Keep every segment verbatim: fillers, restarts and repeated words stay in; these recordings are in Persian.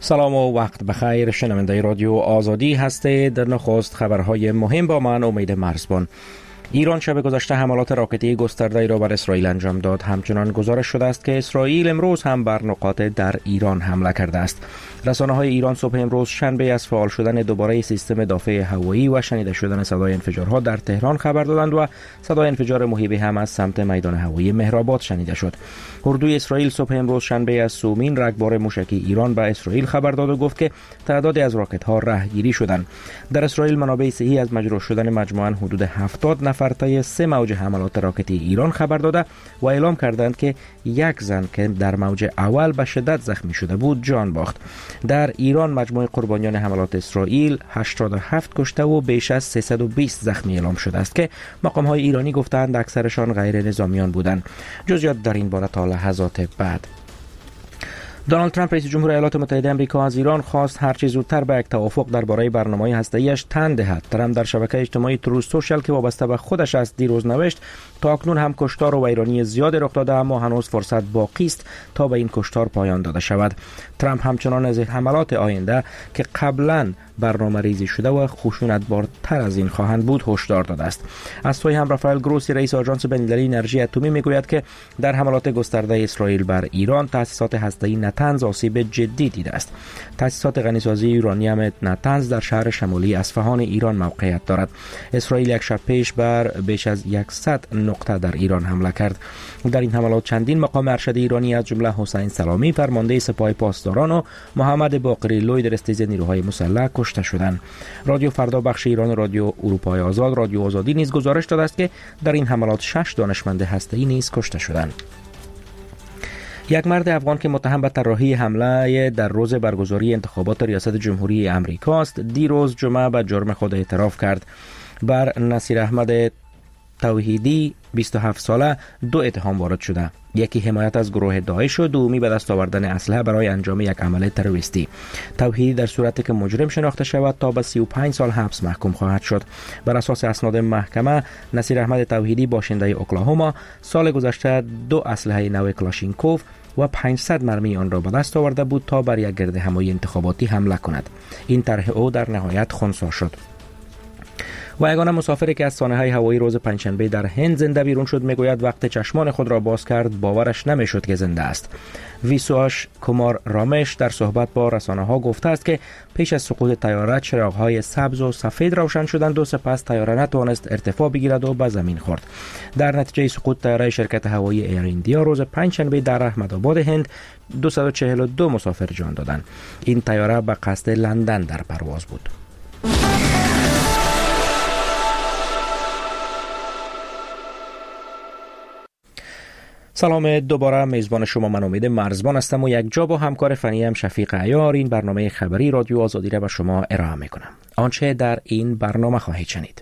سلام و وقت بخیر. شنونده رادیو آزادی هستید. در نخست خبرهای مهم با من امید مرزبان. ایران شب گذشته حملات راکتی گسترده‌ای را بر اسرائیل انجام داد. همچنان گزارش شده است که اسرائیل امروز هم بر نقاط در ایران حمله کرده است. رسانه‌های ایران صبح امروز شنبه از فعال شدن دوباره سیستم دافع هوایی و شنیده شدن صدای انفجارها در تهران خبر دادند و صدای انفجار مهیبی هم از سمت میدان هوایی مهرآباد شنیده شد. اردوی اسرائیل صبح امروز شنبه از سومین رگبار موشکی ایران به اسرائیل خبر داد و گفت که تعدادی از راکت‌ها رهگیری شدند. در اسرائیل منابع صحی از مجروح شدن مجموعاً حدود هفتاد نفر طی سه موج حملات راکتی ایران خبر داده و اعلام کردند که یک زن که در موج اول به شدت زخمی شده بود جان باخت. در ایران مجموع قربانیان حملات اسرائیل هشتاد و هفت کشته و بیش از سیصد و بیست زخمی اعلام شده است که مقام‌های ایرانی گفتند اکثرشان غیر نظامیان بودند. جزئیات در این باره تا لحظات بعد. دونالد ترامپ رئیس جمهور ایالات متحده آمریکا از ایران خواست هرچه زودتر به یک توافق درباره برنامه هسته‌ایش تن دهد. ترامپ در شبکه اجتماعی تروث سوشال که وابسته به خودش است دیروز نوشت تا اکنون هم کشتار و ویرانی زیاد رخ داده اما هنوز فرصت باقی است تا به این کشتار پایان داده شود. ترامپ همچنان از حملات آینده که قبلاً برنامه ریزی شده و خشونت‌بارتر از این خواهند بود هشدار داده است. از سوی هم رافائل گروسی رئیس آژانس بین‌المللی انرژی اتمی میگوید که در حملات گسترده اسرائیل بر ایران تأسیسات هسته‌ای نتنز آسیب جدی دیده است. تأسیسات غنیسازی یورانیم نتنز در شهر شمالی اصفهان ایران موقعیت دارد. اسرائیل یک شب پیش بر بیش از صد نقطه در ایران حمله کرد. در این حملات چندین مقام ارشد ایرانی از جمله حسین سلامی فرمانده سپاه پاسداران و محمد باقری لوی در استیز نیروهای مسلح کشته شدند. رادیو فردا بخش ایران رادیو اروپای آزاد رادیو آزادی نیز گزارش داده است که در این حملات شش دانشمند هسته‌ای نیز کشته شدند. یک مرد افغان که متهم به طراحی حمله در روز برگزاری انتخابات ریاست جمهوری امریکا است دیروز جمعه به جرم خود اعتراف کرد. بر نصیر احمد توحیدی بیست و هفت ساله دو اتهام وارد شده. یکی حمایت از گروه داعش و دومی به دست آوردن اسلحه برای انجام یک عمل تروریستی. توحیدی در صورتی که مجرم شناخته شود تا به سی و پنج سال حبس محکوم خواهد شد. بر اساس اسناد محکمه نصیر احمد توحیدی باشنده اوکلاهوما سال گذشته دو اسلحه نو کلاشینکوف و پانصد مرمی آن را به دست آورده بود تا بر یک گرد همایی انتخاباتی حمله کند. این طرح او در نهایت خنثی شد. و یگانه مسافری که از سانحه هوایی روز پنجشنبه در هند زنده بیرون شد میگوید وقت چشمان خود را باز کرد باورش نمیشد که زنده است. ویسواش کومار رامش در صحبت با رسانه‌ها گفته است که پیش از سقوط طیاره چراغ‌های سبز و سفید روشن شدند و سپس طیاره نتوانست ارتفاع بگیرد و به زمین خورد. در نتیجه سقوط طیاره شرکت هوایی ایر ایندیا روز پنجشنبه در احمدآباد هند دویست و چهل و دو مسافر جان دادند. این طیاره به قصد لندن در پرواز بود. سلام دوباره، میزبان شما من امید مرزبان هستم و یک جا با همکار فنیم شفیق عیار این برنامه خبری رادیو آزادی را به شما ارائه میکنم. آنچه در این برنامه خواهید شنید: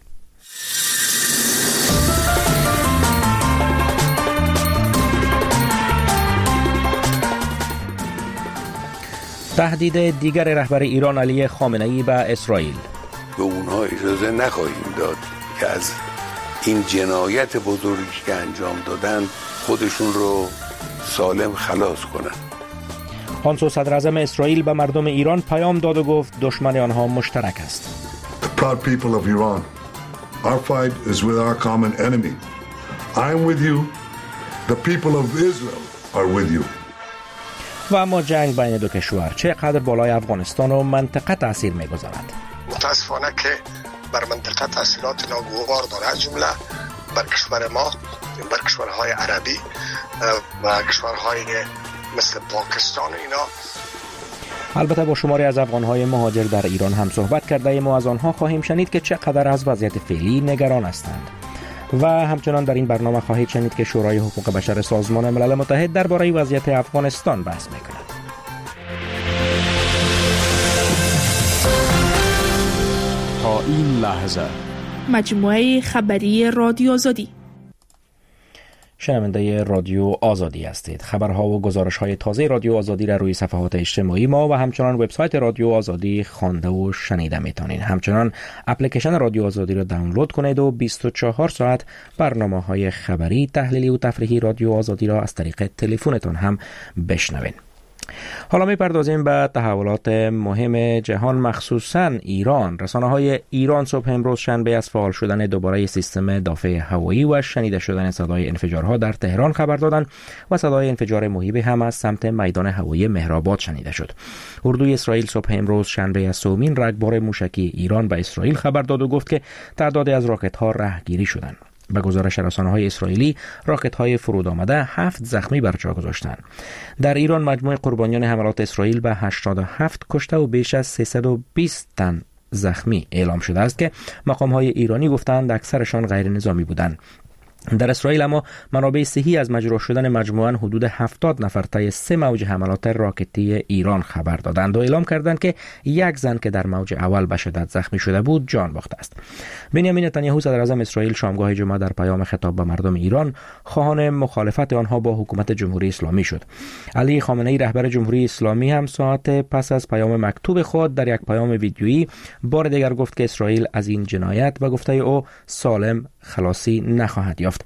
تهدید دیگر رهبر ایران علی خامنه‌ای به اسرائیل. به اونها اجازه نخواهیم داد که از این جنایت بزرگی که انجام دادن خودشون رو سالم خلاص کنن. آنسو صدر اعظم اسرائیل به مردم ایران پیام داد و گفت دشمن آنها مشترک است. The proud people of Iran, our fight is with our common enemy. I am with you. The people of Israel are with you. و اما جنگ بین دو کشور چقدر بالای افغانستان و منطقه تاثیر می‌گذارد؟ متاسفانه که بر منطقه تاثیرات ناگوار دارد، از جمله بر کشور ما، بر کشورهای عربی و کشورهای مثل پاکستان و اینا. البته با شماری از افغانهای مهاجر در ایران هم صحبت کرده ایم و از آنها خواهیم شنید که چقدر از وضعیت فعلی نگران هستند. و همچنان در این برنامه خواهید شنید که شورای حقوق بشر سازمان ملل متحد درباره وضعیت افغانستان بحث می‌کند. تا این لحظه مجموعه خبری رادیو آزادی. شنونده رادیو آزادی هستید. خبرها و گزارش‌های تازه رادیو آزادی را روی صفحات اجتماعی ما و همچنان وبسایت رادیو آزادی خوانده و شنیده میتونید. همچنان اپلیکیشن رادیو آزادی را دانلود کنید و بیست و چهار ساعت برنامه‌های خبری، تحلیلی و تفریحی رادیو آزادی را از طریق تلفنتون هم بشنوید. حالا می‌پردازیم به تحولات مهم جهان، مخصوصاً ایران. رسانه‌های ایران صبح امروز شنبه از فعال شدن دوباره سیستم دفاع هوایی و شنیده شدن صدای انفجارها در تهران خبر دادند و صدای انفجار مهیبی هم از سمت میدان هوایی مهرآباد شنیده شد. اردوی اسرائیل صبح امروز شنبه از سومین رگبار موشکی ایران به اسرائیل خبر داد و گفت که تعدادی از راکت‌ها رهگیری شدند. به گزارش رسانه‌های اسرائیلی، راکت‌های فرود آمده هفت زخمی بر جا گذاشتند. در ایران مجموع قربانیان حملات اسرائیل به هشتاد و هفت کشته و بیش از سیصد و بیست تن زخمی اعلام شده است که مقام‌های ایرانی گفتند اکثرشان غیر نظامی بودند. در اسرائیل اما منابع صحی از مجروح شدن مجموعاً حدود هفتاد نفر طی سه موج حملات راکتی ایران خبر دادند و اعلام کردند که یک زن که در موج اول به شدت زخمی شده بود جان باخته است. بنیامین نتانیاهو صدر اعظم اسرائیل شامگاه جمعه در پیام خطاب به مردم ایران خواهان مخالفت آنها با حکومت جمهوری اسلامی شد. علی خامنه‌ای رهبر جمهوری اسلامی هم ساعت پس از پیام مکتوب خود در یک پیام ویدیویی بار دیگر گفت که اسرائیل از این جنایت و گفته او سالم خلاصی نخواهد یافت.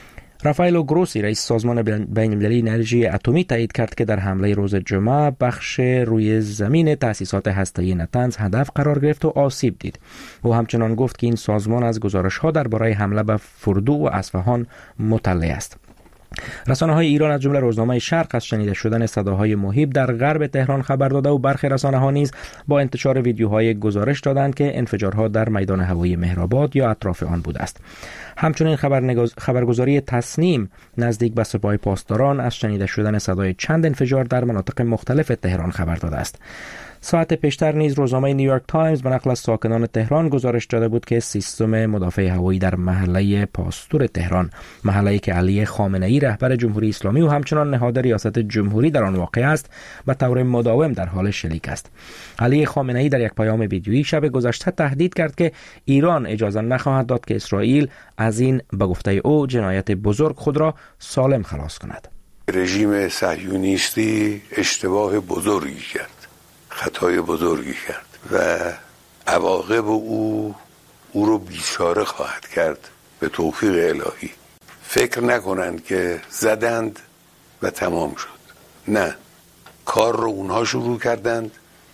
رافائل گروسی رئیس سازمان بین‌المللی انرژی اتمی تایید کرد که در حمله روز جمعه بخش روی زمین تأسیسات هسته‌ای نتنز هدف قرار گرفت و آسیب دید. او همچنان گفت که این سازمان از گزارش‌ها درباره حمله به فردو و اصفهان مطلع است. رسانه‌های ایران از جمله روزنامه شرق از شنیده شدن صداهای مهیب در غرب تهران خبر داده و برخی رسانه‌ها نیز با انتشار ویدیوهای گزارش دادند که انفجارها در میدان هوایی مهرآباد یا اطراف آن بوده است. همچنین خبرگزاری تسنیم نزدیک به سپاه پاسداران از شنیده شدن صدای چند انفجار در مناطق مختلف تهران خبر داده است. ساعت پیشتر نیز روزنامه نیویورک تایمز به نقل از ساکنان تهران گزارش داده بود که سیستم مدافع هوایی در محله پاستور تهران، محله‌ای که علی خامنه‌ای رهبر جمهوری اسلامی و همچنان نهاد ریاست جمهوری در آن واقع است، به طور مداوم در حال شلیک است. علی خامنه‌ای در یک پیام ویدیویی شب گذشته تهدید کرد که ایران اجازه نخواهد داد که اسرائیل از این به گفته او جنایت بزرگ خود را سالم خلاص کند. رژیم صهیونیستی اشتباه بزرگی کرد، خطای بزرگی کرد و عواقب او او رو بیچاره خواهد کرد به توفیق الهی. فکر نکنند که زدند و تمام شد. نه، کار رو اونها شروع کردند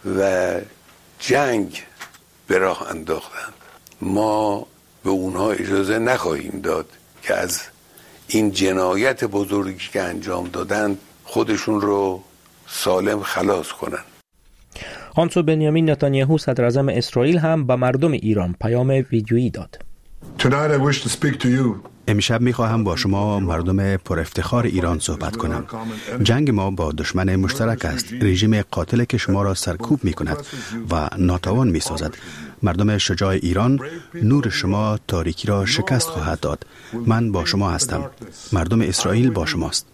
و جنگ به راه انداختند. ما به اونها اجازه نخواهیم داد که از این جنایت بزرگی که انجام دادند خودشون رو سالم خلاص کنند. آنسو بنیامین نتانیاهو صدر اعظم اسرائیل هم به مردم ایران پیام ویدیویی داد. امشب می‌خواهم با شما مردم پر افتخار ایران صحبت کنم. جنگ ما با دشمن مشترک است، رژیم قاتل که شما را سرکوب می‌کند و ناتوان می‌سازد. مردم شجاع ایران، نور شما تاریکی را شکست خواهد داد. من با شما هستم. مردم اسرائیل با شماست.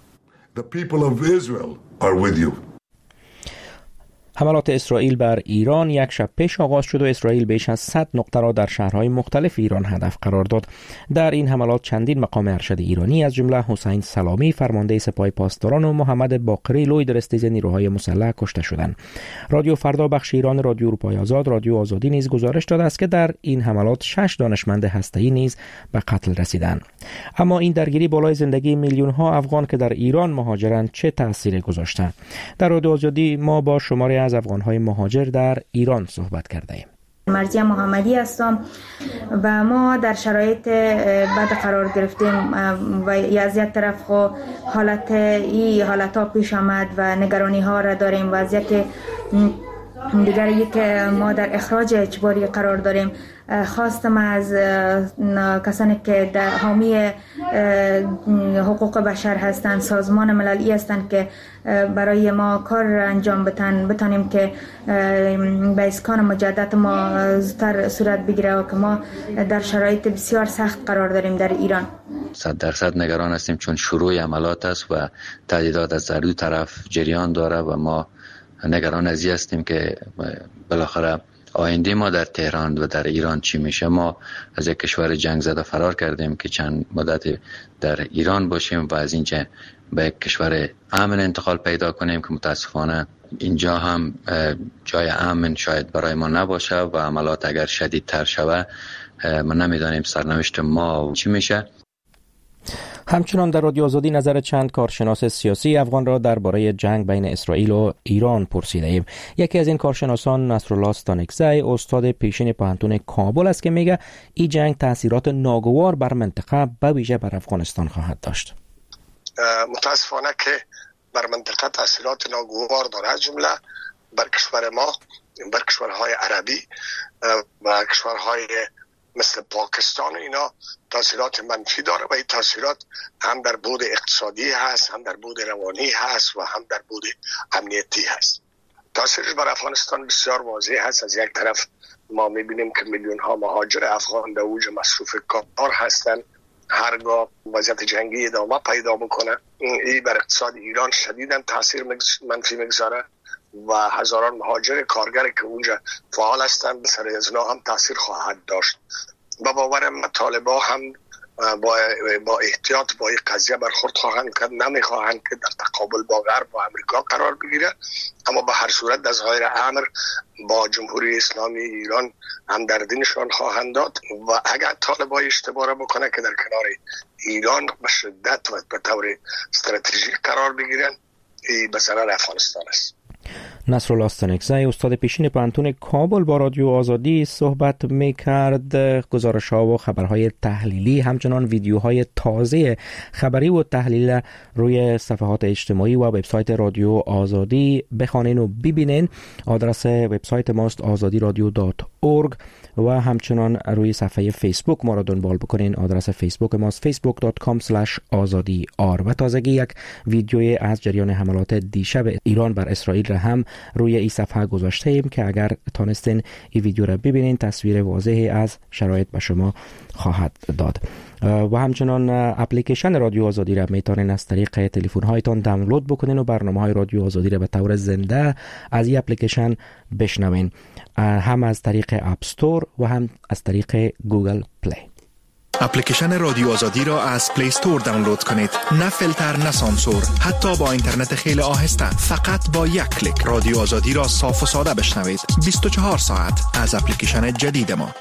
حملات اسرائیل بر ایران یک شب پیش آغاز شد و اسرائیل بیش از صد نقطه را در شهرهای مختلف ایران هدف قرار داد. در این حملات چندین مقام ارشد ایرانی از جمله حسین سلامی فرمانده سپاه پاسداران و محمد باقری لوی درستیز نیروهای مسلح کشته شدند. رادیو فردا بخش ایران رادیو اروپای آزاد رادیو آزادی نیز گزارش داده است که در این حملات شش دانشمند هسته‌ای نیز به قتل رسیدند. اما این درگیری بالای زندگی میلیون ها افغان که در ایران مهاجرند چه تأثیری گذاشته؟ در رادیو آزادی ما با شماری از افغان‌های مهاجر در ایران صحبت کرده ایم. مرزیه محمدی هستم و ما در شرایط بد قرار گرفتیم و از یک طرف خو حالت ای حالت ها پیش آمد و نگرانی ها را داریم و از یک دیگری که ما در اخراج اجباری قرار داریم. خواستم از کسانی که در حامی حقوق بشر هستند، سازمان مللی هستند که برای ما کار انجام بتن بتانیم که به اسکان مجدد ما زودتر صورت بگیره و که ما در شرایط بسیار سخت قرار داریم در ایران. صد درصد نگران هستیم چون شروع عملات است و تهدیدات از هر دو طرف جریان داره و ما نگران از این هستیم که بالاخره آینده ما در تهران و در ایران چی میشه. ما از یک کشور جنگ زده فرار کردیم که چند مدت در ایران باشیم و از اینجا به یک کشور امن انتقال پیدا کنیم که متاسفانه اینجا هم جای امن شاید برای ما نباشه و عملات اگر شدیدتر شوه ما نمیدانیم سرنوشت ما چی میشه. همچنان در رادیو آزادی نظر چند کارشناس سیاسی افغان را درباره جنگ بین اسرائیل و ایران پرسیده ایم. یکی از این کارشناسان نصرالله استانکزی استاد پیشین پوهنتون کابل است که میگه این جنگ تاثیرات ناگوار بر منطقه به ویژه بر افغانستان خواهد داشت. متاسفانه که بر منطقه تاثیرات ناگوار داره، از جمله بر کشور ما، بر کشورهای عربی و کشورهای مثل پاکستان، اینا تاثیرات منفی داره و این تاثیرات هم در بعد اقتصادی هست، هم در بعد روانی هست و هم در بعد امنیتی هست. تاثیرش بر افغانستان بسیار واضح هست. از یک طرف ما میبینیم که میلیون ها مهاجر افغان در اوج مصروف کار هستند. هرگاه وضعیت جنگی ادامه پیدا بکنه این بر اقتصاد ایران شدیداً تاثیر منفی میگذاره و هزاران مهاجر کارگر که اونجا فعال هستند به سر از هم تاثیر خواهد داشت. با باورم طالبان هم با, با احتیاط با این قضیه برخورد خواهند کرد، نمیخواهند که در تقابل با غرب و امریکا قرار بگیره، اما به هر صورت در ظاهر امر با جمهوری اسلامی ایران همدردی نشان خواهند داد و اگر طالبان اشتباه را بکنه که در کنار ایران به شدت و به طور استراتژیک قرار بگیرن، این به ضرر افغانستان است. نصرالله استانکزی استاد پیشین پوهنتون کابل با رادیو آزادی صحبت میکرد. گزارش‌ها و خبرهای تحلیلی همچنان ویدیوهای تازه خبری و تحلیل روی صفحات اجتماعی و وبسایت رادیو آزادی بخوانین و ببینین. آدرس وبسایت ماست آزادی رادیو دات اورگ و همچنان روی صفحه فیسبوک ما را دنبال بکنین. آدرس فیسبوک ماست فیسبوک دات کام اسلش آزادی آر و تازگی یک ویدیوی از جریان حملات دیشب ایران بر اسرائیل را هم روی این صفحه گذاشته ایم که اگر تانستین این ویدیو را ببینین تصویر واضحی از شرایط به شما خواهد داد. و همچنان اپلیکیشن رادیو آزادی را میتونین از طریق تلفن هایتان دانلود بکنین و برنامه های رادیو آزادی را به طور زنده از این اپلیکیشن بشنوین، هم از طریق اپ استور و هم از طریق گوگل پلی. اپلیکیشن رادیو آزادی را از پلی استور دانلود کنید. نه فیلتر نه سانسور، حتی با اینترنت خیلی آهسته، فقط با یک کلیک رادیو آزادی را صاف و ساده بشنوید. بیست و چهار ساعت از اپلیکیشن جدید ما.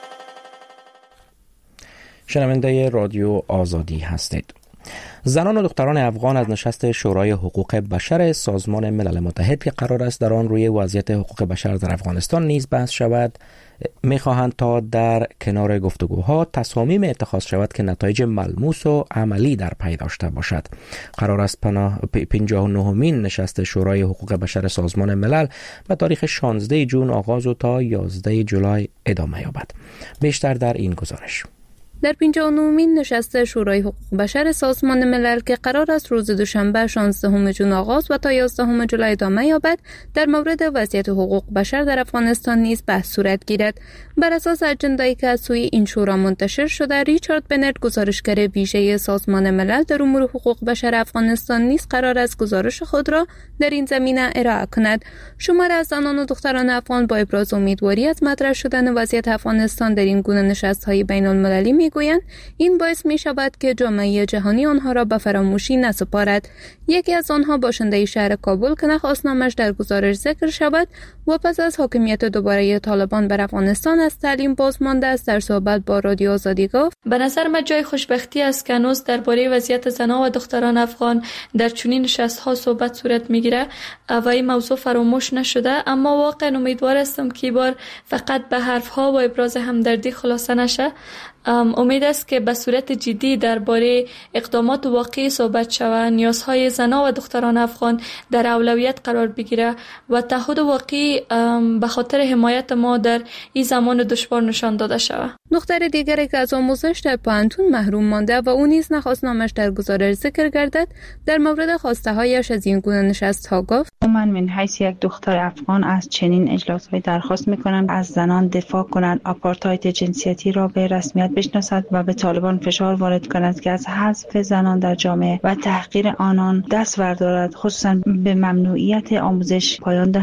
شنونده رادیو آزادی هستید. زنان و دختران افغان از نشست شورای حقوق بشر سازمان ملل متحد که قرار است در آن روی وضعیت حقوق بشر در افغانستان نیز بحث شود می‌خواهند تا در کنار گفتگوها تصامیم اتخاذ شود که نتایج ملموس و عملی در پی داشته باشد. قرار است پنجاه و نهمین نشست شورای حقوق بشر سازمان ملل به تاریخ شانزده جون آغاز و تا یازده جولای ادامه یابد. بیشتر در این گزارش. در پنجاه و نهمین نشست شورای حقوق بشر سازمان ملل که قرار است روز دوشنبه شانزدهم ژوئن آغاز و تا یازدهم جولای ادامه یابد، در مورد وضعیت حقوق بشر در افغانستان نیز بحث صورت گیرد. بر اساس اجندایی که از سوی این شورا منتشر شده، ریچارد بنت گزارشگر ویژه سازمان ملل در امور حقوق بشر افغانستان نیز قرار است گزارش خود را در این زمینه ارائه کند. شمار از زنان و دختران افغان با ابراز امیدواری از مطرح شدن وضعیت افغانستان در این گونه نشست‌های بین‌المللی میگویند این باعث می شود که جامعه جهانی آنها را به فراموشی نسپارد. یکی از آنها باشنده شهر کابل که نخواستنامش در گزارش ذکر شود و پس از حاکمیت دوباره طالبان بر افغانستان از تعلیم باز مانده است، در صحبت با رادیو آزادی گفت: به نظر من جای خوشبختی است که هنوز درباره وضعیت زنان و دختران افغان در چنین نشست‌ها صحبت صورت میگیره و این موضوع فراموش نشده، اما واقعا امیدوار هستم که بار فقط به حرف‌ها و ابراز همدردی خلاصه نشه. امید است که به صورت جدی درباره اقدامات واقعی صحبت شود، نیازهای زنان و دختران افغان در اولویت قرار بگیره و تعهد واقعی به خاطر حمایت ما در این زمان دشوار نشان داده شود. دختر دیگری که از آموزش در پوهنتون محروم مانده و او نیز نخواست نامش در گزارش ذکر گردد، در مورد خواسته هایش از این گونه نشست‌ها گفت: من من حیث یک دختر افغان از چنین اجلاس‌های درخواست می‌کنم از زنان دفاع کنند، آپارتاید جنسیتی را به رسمیت بشناسد و به طالبان فشار وارد کند که از حذف زنان در جامعه و تحقیر آنان دست بردارد، خصوصا به ممنوعیت آموزش پایان دهد.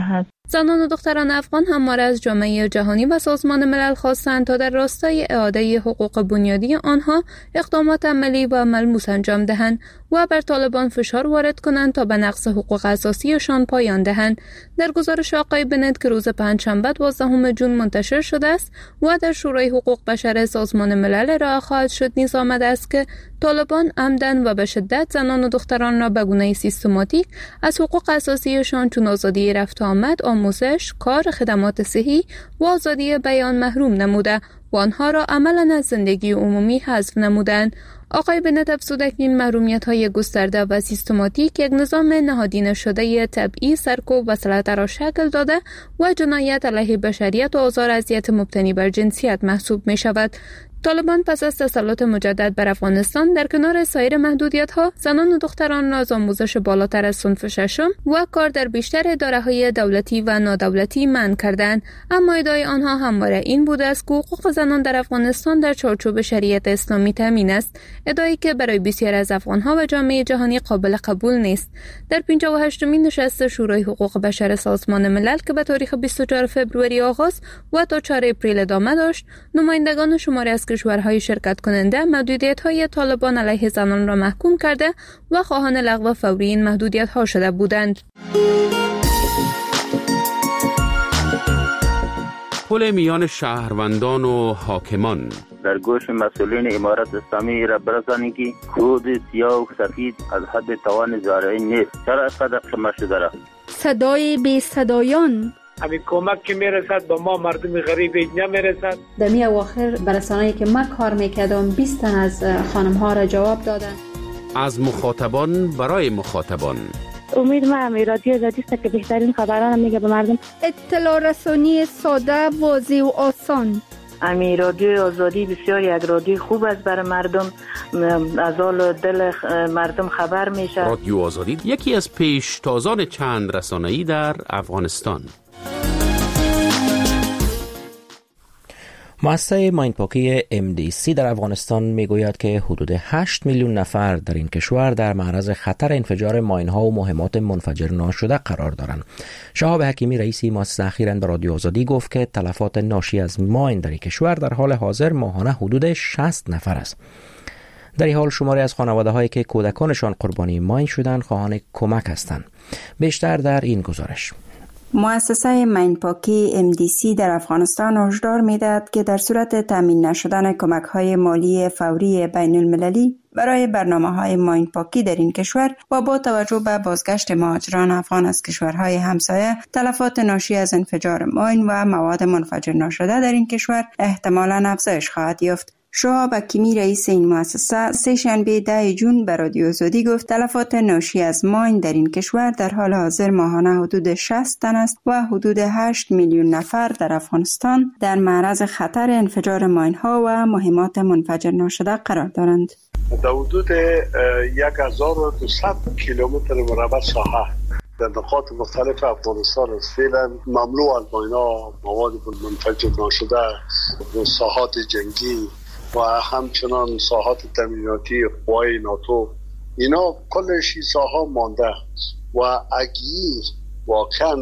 زنان و دختران افغان همواره از جامعه جهانی و سازمان ملل خواستند تا در راستای اعاده حقوق بنیادی آنها اقدامات عملی و ملموس انجام دهند و بر طالبان فشار وارد کنند تا به نقض حقوق اساسیشان پایان دهند. در گزارش آقای بنت که روز پنجشنبه دوازدهم ژوئن منتشر شده است و در شورای حقوق بشر سازمان ملل ارائه خواهد شد، نیز آمده است که طالبان عمدن و به شدت زنان و دختران را به گونه سیستماتیک از حقوق اساسیشان چون آزادی رفت و آمد، آموزش، کار، خدمات صحی و آزادی بیان محروم نموده و آنها را عملاً از زندگی عمومی حذف نمودند. آقای بنت افزوده که این محرومیت‌های گسترده و سیستماتیک یک نظام نهادینه شده طبعی سرکوب و سلطه را شکل داده و جنایت علیه بشریت و آزار اذیت مبتنی بر جنسیت محسوب می‌شود. طالبان پس از تسلط مجدد بر افغانستان در کنار سایر محدودیت‌ها، زنان و دختران را از آموزش بالاتر از صنف ششم و کار در بیشتر اداره‌های دولتی و نادولتی منع کردند. اما ادعای آنها همواره این بوده است که حقوق زنان در افغانستان در چارچوب شریعت اسلامی تامین است، ادعایی که برای بسیار از افغان‌ها و جامعه جهانی قابل قبول نیست. در پنجاه و هشتمین نشست شورای حقوق بشر سازمان ملل که به تاریخ بیست و چهارم فوریه آغاز و تا چهارم اپریل ادامه داشت، نمایندگان شماری از کشورهای شرکت کننده محدودیت‌های طالبان علیه زنان را محکوم کرده و خواهان لغو فوری این محدودیت‌ها شده بودند. پل میان شهروندان و حاکمان در گوش مسئولین امارت اسلامی را برسانید که کود سیاه و سفید از حد توان زارعی نیست. چرا اینقدر خمه شده را؟ صدای بی صدایان همین کمک که میرسد به ما مردم غریب نمیرسد. در می اواخر برسانه‌ای که من کار میکردم بیست تن از خانم ها را جواب دادن. از مخاطبان برای مخاطبان. امید ما رادیو آزادی است که بهترین خبران میگه به مردم. اطلاع رسانی ساده، واضح و آسان. امی رادیو آزادی بسیار یک رادیو خوب است برای مردم، از حال دل مردم خبر میشه. رادیو آزادی یکی از پیشتازان چند رسانه‌ای در افغانستان. مؤسسه ماینپاکی ام دی سی در افغانستان میگوید که حدود هشت میلیون نفر در این کشور در معرض خطر انفجار ماین‌ها و مهمات منفجر ناشده قرار دارند. شهاب حکیمی رئیس مؤسسه اخیراً به رادیو آزادی گفت که تلفات ناشی از ماین در این کشور در حال حاضر ماهانه حدود شصت نفر است. در این حال شماری از خانواده‌هایی که کودکانشان قربانی ماین شدند خواهان کمک هستند. بیشتر در این گزارش. مؤسسه ماینپاکی ام دی سی در افغانستان هشدار می‌دهد که در صورت تامین نشدن کمک‌های مالی فوری بین المللی برای برنامه‌های ماینپاکی در این کشور و با توجه به بازگشت مهاجران افغان از کشورهای همسایه، تلفات ناشی از انفجار ماین و مواد منفجر ناشده در این کشور احتمالاً افزایش خواهد یافت. شهاب حکیمی رئیس این مؤسسه سه شنبه ده ژوئن به رادیو آزادی گفت تلفات ناشی از ماین در این کشور در حال حاضر ماهانه حدود شصت تن است و حدود هشت میلیون نفر در افغانستان در معرض خطر انفجار ماین ها و مهمات منفجر ناشده قرار دارند. در حدود یک هزار و دویست کیلومتر مربع ساحه در نقاط مختلف افغانستان است. فعلا مملو از ماین‌ها، مواد منفجر ناشده، ساحات جنگی و همچنان ساحات تامیناتی قوای ناتو، اینا کلش ساحا مانده و اگه واقعا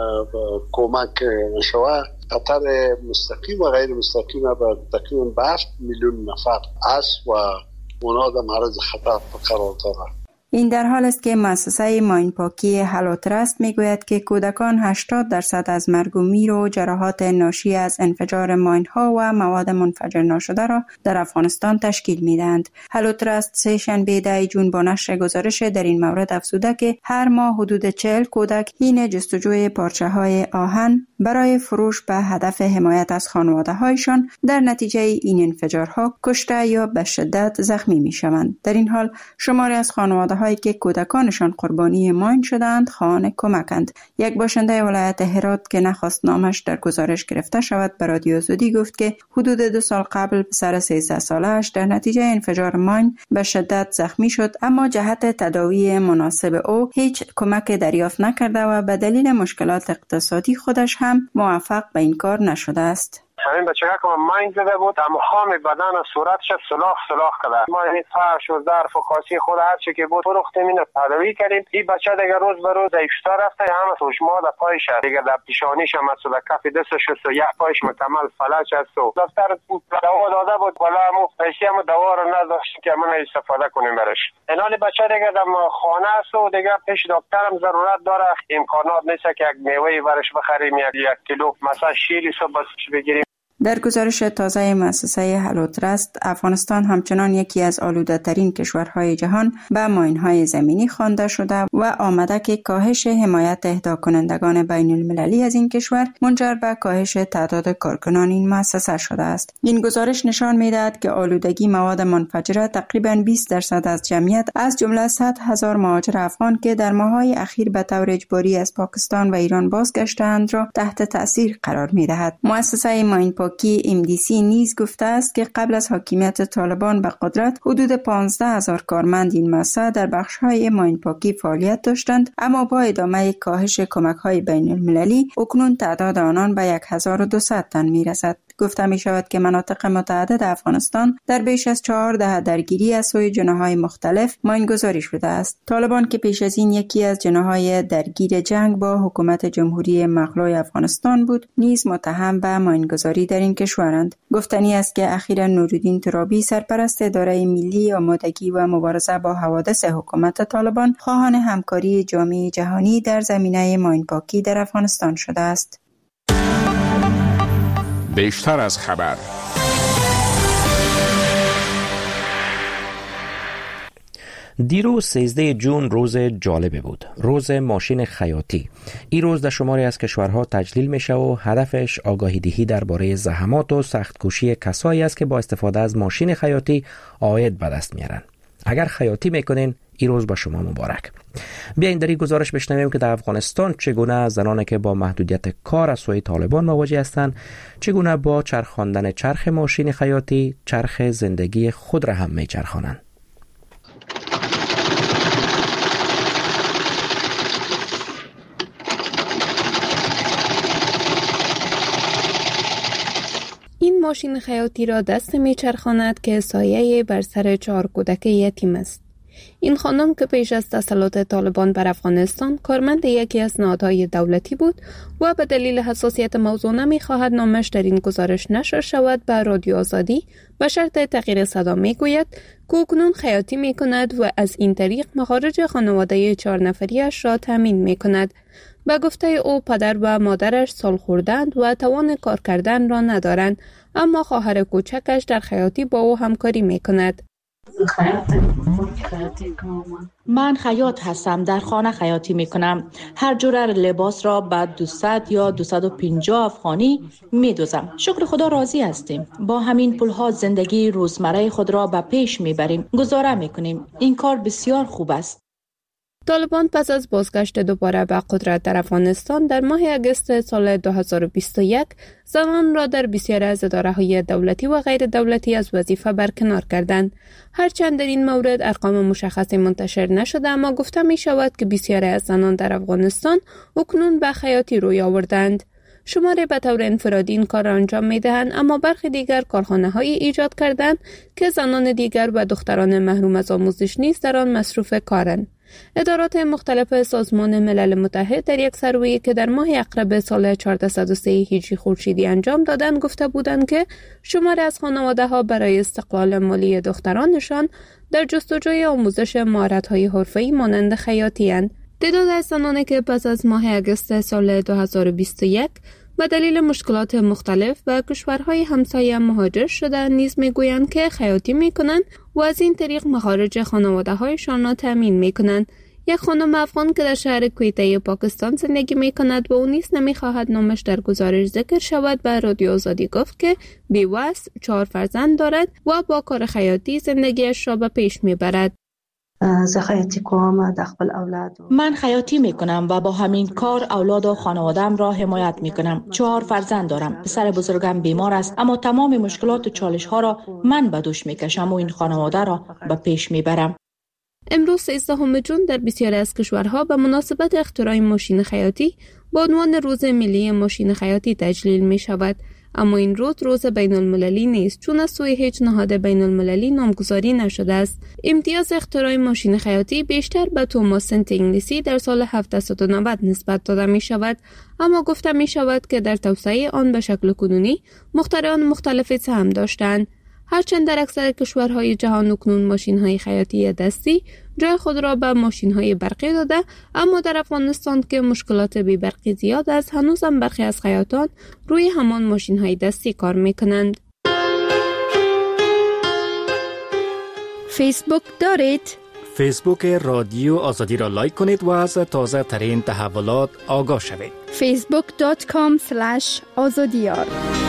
کمک نشوه خطر مستقیم و غیر مستقیم به تقریبا به هفت میلیون نفر است و اونا در معرض خطر قرار دارند. این در حال است که مؤسسه ماینپاکی هلو ترست میگوید که کودکان هشتاد درصد از مرگ و میر و جراحات ناشی از انفجار ماین ها و مواد منفجر ناشده را در افغانستان تشکیل میدهند. هلو ترست سه شنبه ده ژوئن با نشر گزارش در این مورد افزوده که هر ماه حدود چهل کودک حین جستجوی پارچه های آهن برای فروش به هدف حمایت از خانواده هایشان در نتیجه این انفجارها کشته یا به شدت زخمی می شوند. در این حال شماری از خانواده هایی که کودکانشان قربانی ماین شدند خواهان کمکند. یک باشنده ولایت هرات که نخواست نامش در گزارش گرفته شود به رادیو آزادی گفت که حدود دو سال قبل پسر سیزده ساله‌اش در نتیجه انفجار ماین به شدت زخمی شد، اما جهت تداوی مناسب او هیچ کمک دریافت نکرده و به دلیل مشکلات اقتصادی خودش هم موفق به این کار نشده است. همین بچه که من ماین زده بود، تمام بدن و صورتش سلاخ سلاخ کرده. ما این فرش و ظرف و کاسه خود هر چی که بود فروختیم، اینو تداوی کردیم. این بچه دیگه روز به روز ضعیف‌تر رفته، همه سوشما در پایش دیگه در پیشانیش هم مثلا کف دستش و یک پایش مکمل فلج است. و دکتر دوا داده بود، ولی مو پیسه هم دوا رو نداشت که من استفاده کنیم برش. اینال بچه دیگه در خانه است و دیگه پیش دکتر هم ضرورت داره. امکانات نیست که یک میوه برش بخریم، یک کیلو مثلا شیری صبح بگیریم. در گزارش تازه مؤسسه هلو ترست، افغانستان همچنان یکی از آلوده ترین کشورهای جهان به ماین‌های زمینی خوانده شده و آمده که کاهش حمایت اهدا کنندگان بین المللی از این کشور منجر به کاهش تعداد کارکنان این مؤسسه شده است. این گزارش نشان می‌دهد که آلودگی مواد منفجره تقریباً بیست درصد از جمعیت از جمله صد هزار مهاجر افغان که در ماه‌های اخیر به طور اجباری از پاکستان و ایران بازگشته‌اند را تحت تأثیر قرار می‌دهد. مؤسسه ماین کی ام دی سی نیز گفته است که قبل از حاکمیت طالبان به قدرت حدود پانزده هزار کارمند این مؤسسه در بخش‌های ماین پاکی فعالیت داشتند، اما با ادامه کاهش کمک‌های بین المللی اکنون تعداد آنان به هزار و دویست تن می‌رسد. گفته می شود که مناطق متعدد افغانستان در بیش از چهار دهه درگیری از سوی جناح‌های مختلف ماینگذاری شده است. طالبان که پیش از این یکی از جناح‌های درگیر جنگ با حکومت جمهوری مغلوب افغانستان بود، نیز متهم به ماینگذاری در این کشورند. گفتنی است که اخیراً نورالدین ترابی، سرپرست اداره ملی آمادگی و مبارزه با حوادث حکومت طالبان، خواهان همکاری جامعه جهانی در زمینه ماینپاکی در افغانستان شده است. بیشتر از خبر. دیروز سیزده جون روز جالبی بود، روز ماشین خیاطی. این روز در شماری از کشورها تجلیل میشه و هدفش آگاهی دهی درباره زحمات و سخت‌کوشی کسایی است که با استفاده از ماشین خیاطی عاید به دست میارن. اگر خیاطی میکنین، این روز با شما مبارک. بیاین در این گزارش بشنویم که در افغانستان چگونه زنانی که با محدودیت کار از سوی طالبان مواجه هستند، چگونه با چرخاندن چرخ ماشین خیاطی چرخ زندگی خود را هم میچرخانند. این ماشین خیاطی را دست میچرخاند که سایه بر سر چهار کودک یتیم است. این خانم که پیش از تسلط طالبان بر افغانستان کارمند یکی از نهادهای دولتی بود و به دلیل حساسیت موضوع نمی‌خواهد نامش در این گزارش نشر شود، به رادیو آزادی به شرط تغییر صدا میگوید که اکنون خیاطی میکند و از این طریق مخارج خانواده چهار نفریش را تامین میکند. به گفته او پدر و مادرش سال خوردند و توان کار کردن را ندارند، اما خواهر کوچکش در خیاطی با او همکاری میکند. من خیاط هستم، در خانه خیاطی می کنم. هر جور لباس را به دویست یا دویست و پنجاه افغانی می دوزم. شکر خدا راضی هستیم. با همین پولها زندگی روزمره خود را به پیش می بریم، گزاره می کنیم. این کار بسیار خوب است. طالبان پس از بازگشت دوباره به قدرت در افغانستان در ماه اگست سال دو هزار و بیست و یک زنان را در بسیاری از اداره‌های دولتی و غیر دولتی از وظیفه برکنار کردند. هرچند در این مورد ارقام مشخصی منتشر نشده، اما گفته می شود که بسیاری از زنان در افغانستان اکنون به خیاطی روی آوردند. شماری به طور انفرادی این کار را انجام می دهند، اما برخی دیگر کارخانه هایی ایجاد کردند که زنان دیگر و دختران محروم از آموزش نیز در آن مصروف کارند. ادارات مختلف سازمان ملل متحد در یک سروی که در ماه اقرب سال چهارصد و سه هجری خورشیدی انجام دادند گفته بودند که شماری از خانواده ها برای استقلال مالی دخترانشان در جستجوی آموزش مهارت‌های حرفه‌ای مانند خیاطی اند. تعداد از زنانی که پس از ماه اگست سال دو هزار و بیست و یک به دلیل مشکلات مختلف به کشورهای همسایه مهاجر شده نیز میگویند که خیاطی میکنند و از این طریق مخارج خانواده هایشان را تامین میکنند. یک خانم افغان که در شهر کویته پاکستان زندگی میکند و او نیز نمیخواهد نامش در گزارش ذکر شود، به رادیو آزادی گفت که بیوه است، چهار فرزند دارد و با کار خیاطی زندگیش را به پیش میبرد. من خیاطی میکنم و با همین کار اولاد و خانوادم را حمایت میکنم. چهار فرزند دارم. پسر بزرگم بیمار است، اما تمام مشکلات و چالش ها را من به دوش میکشم و این خانواده را به پیش میبرم. امروز سیزدهم جون در بسیاری از کشورها به مناسبت اختراع ماشین خیاطی با عنوان روز ملی ماشین خیاطی تجلیل می شود. اما این روز روز بین المللی نیست چون از سوی هیچ نهاد بین المللی نامگذاری نشده است. امتیاز اختراع ماشین خیاطی بیشتر به توماس سنت انگلیسی در سال هفتصد و نود نسبت داده می شود، اما گفته می شود که در توسعه آن به شکل کنونی مخترعان مختلفی سهم داشتند. هرچند در اکثر کشورهای جهان اکنون ماشین‌های خیاطی دستی جای خود را به ماشین‌های برقی داده، اما در افغانستان که مشکلات بی برقی زیاد است، هنوز هم برخی از خیاطان روی همان ماشین‌های دستی کار می‌کنند. فیسبوک دارید؟ فیسبوک رادیو آزادی را لایک کنید و از تازه ترین تحولات آگاه شوید. فیسبوک دات کام اسلش آزادیار.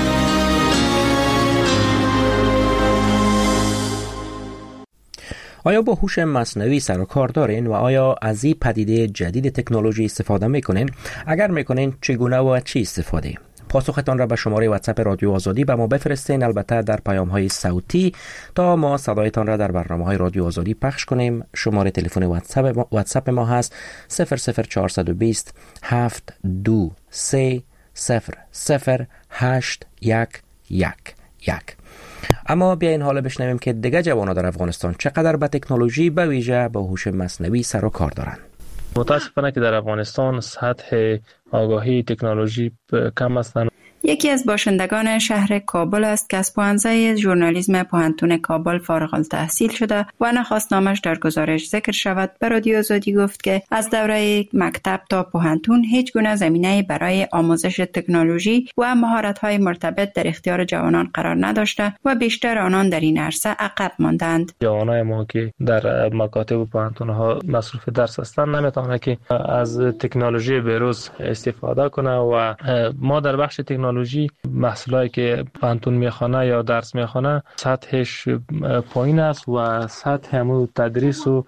آیا با هوش مصنوعی سر و کار دارین و آیا از این پدیده جدید تکنولوژی استفاده میکنین؟ اگر میکنین چگونه و چی استفاده؟ پاسختان را به شماره واتساپ رادیو آزادی به ما بفرستین، البته در پیام های صوتی تا ما صدایتان را در برنامه های رادیو آزادی پخش کنیم. شماره تلفن واتساپ واتساپ ما هست صفر صفر چهارصد و بیست هفت دو سه صفر صفر هشت یک یک یک. اما بیاین حالا بشنویم که دیگه جوانا در افغانستان چقدر به تکنولوژی به ویژه با هوش مصنوعی سر و کار دارن. متاسفانه که در افغانستان سطح آگاهی تکنولوژی کم است. یکی از باشندگان شهر کابل است که از پوهنځی ژورنالیسم پوهنتون کابل فارغ التحصیل شده و نخواست نامش در گزارش ذکر شود. به رادیو آزادی گفت که از دوره مکتب تا پوهنتون هیچ گونه زمینه برای آموزش تکنولوژی و مهارت‌های مرتبط در اختیار جوانان قرار نداشته و بیشتر آنان در این عرصه عقب ماندند. جوانای ما که در مکاتب و پوهنتون‌ها مصروف درس هستند نمیتونه که از تکنولوژی بروز استفاده کنه و ما در بخش تکنولوژی محصولاتی که پوهنتون میخوانه یا درس میخوانه سطحش پایین است و سطح همون تدریس و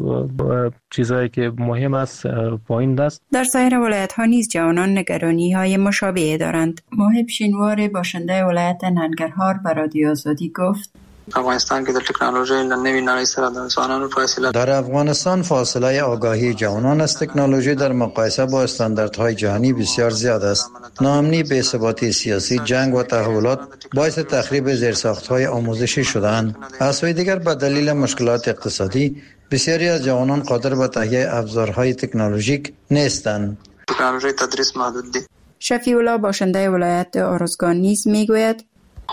چیزایی که مهم است پایین است. در سایر ولایت ها نیز جوانان نگرانی های مشابه دارند. محب شینوار باشنده ولایت ننگرهار به رادیو آزادی گفت افغانستان که در تکنولوژی نوی نړۍ سره د ځوانانو فاصله در افغانستان فاصله آگاهی جوانان از تکنولوژی در مقایسه با استانداردهای جهانی بسیار زیاد است. ناامنی، بی‌ثباتی سیاسی، جنگ و تحولات باعث تخریب زیرساخت‌های آموزشی شده‌اند. از سوی دیگر به دلیل مشکلات اقتصادی بسیاری از جوانان قادر به تهیه ابزارهای تکنولوژیک نیستند. تکنولوژی تدریس محدود دی. شفیع الله باشنده ولایت ارزگان نیز میگوید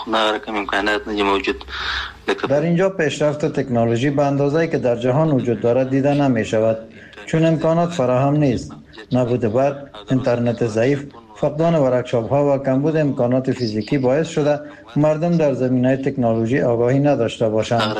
در اینجا پیشرفت تکنولوژی به اندازه‌ای که در جهان وجود دارد دیده نمی شود، چون امکانات فراهم نیست. نبود برق، اینترنت ضعیف، فقدان ورکشاپ ها و کمبود امکانات فیزیکی باعث شده مردم در زمینه تکنولوژی آگاهی نداشته باشند.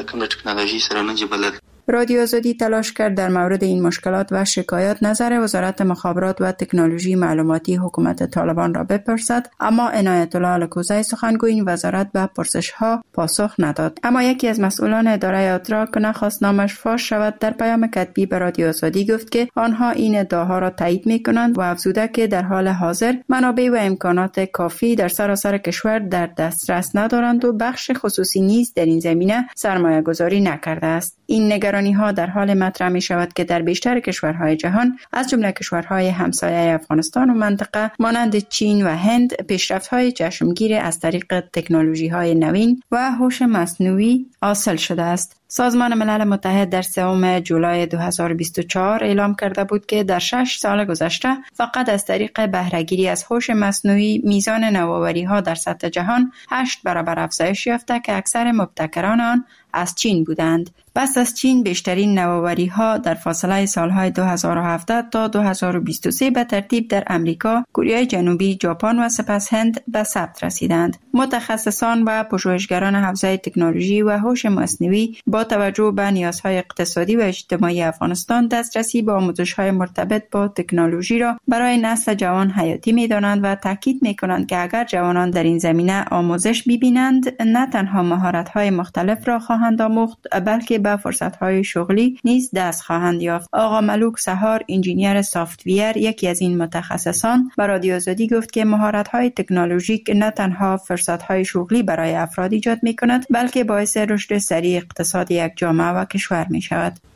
رادیو آزادی تلاش کرد در مورد این مشکلات و شکایات نظر وزارت مخابرات و تکنولوژی معلوماتی حکومت طالبان را بپرسد، اما عنایت الله الکوزی سخنگوی این وزارت به پرسش ها پاسخ نداد. اما یکی از مسئولان اداره اترا که نخواست نامش فاش شود در پیام کتبی به رادیو آزادی گفت که آنها این ادعاها را تایید می‌کنند و افزوده که در حال حاضر منابع و امکانات کافی در سراسر کشور در دسترس ندارند و بخش خصوصی نیز در این زمینه سرمایه‌گذاری نکرده است. این نگرانی ها در حال مطرح می شود که در بیشتر کشورهای جهان از جمله کشورهای همسایه افغانستان و منطقه مانند چین و هند پیشرفت های چشمگیر از طریق تکنولوژی های نوین و هوش مصنوعی حاصل شده است. سازمان ملل متحد در سوم جولای دو هزار و بیست و چهار اعلام کرده بود که در شش سال گذشته فقط از طریق بهره‌گیری از هوش مصنوعی میزان نوآوری‌ها در سطح جهان هشت برابر افزایش یافته که اکثر مبتکران آن از چین بودند. پس از چین بیشترین نوآوری‌ها در فاصله سالهای دو هزار و هفده تا دو هزار و بیست و سه به ترتیب در امریکا، کره جنوبی، ژاپن و سپس هند به ثبت رسیدند. متخصصان و پژوهشگران حوزه تکنولوژی و هوش مصنوعی با توجه به نیازهای اقتصادی و اجتماعی افغانستان دسترسی به آموزش‌های مرتبط با تکنولوژی را برای نسل جوان حیاتی می‌دانند و تاکید می‌کنند که اگر جوانان در این زمینه آموزش ببینند نه تنها مهارت‌های مختلف را خواهند آموخت بلکه به فرصت‌های شغلی نیز دست خواهند یافت. آقا ملوک سهار، انجینیر سافت‌ویر، یکی از این متخصصان، به رادیو آزادی گفت که مهارت‌های تکنولوژیک نه تنها فرصت‌های شغلی برای افراد ایجاد می‌کند بلکه باعث رشد سریع اقتصاد یک جامعه و کشور می‌شود.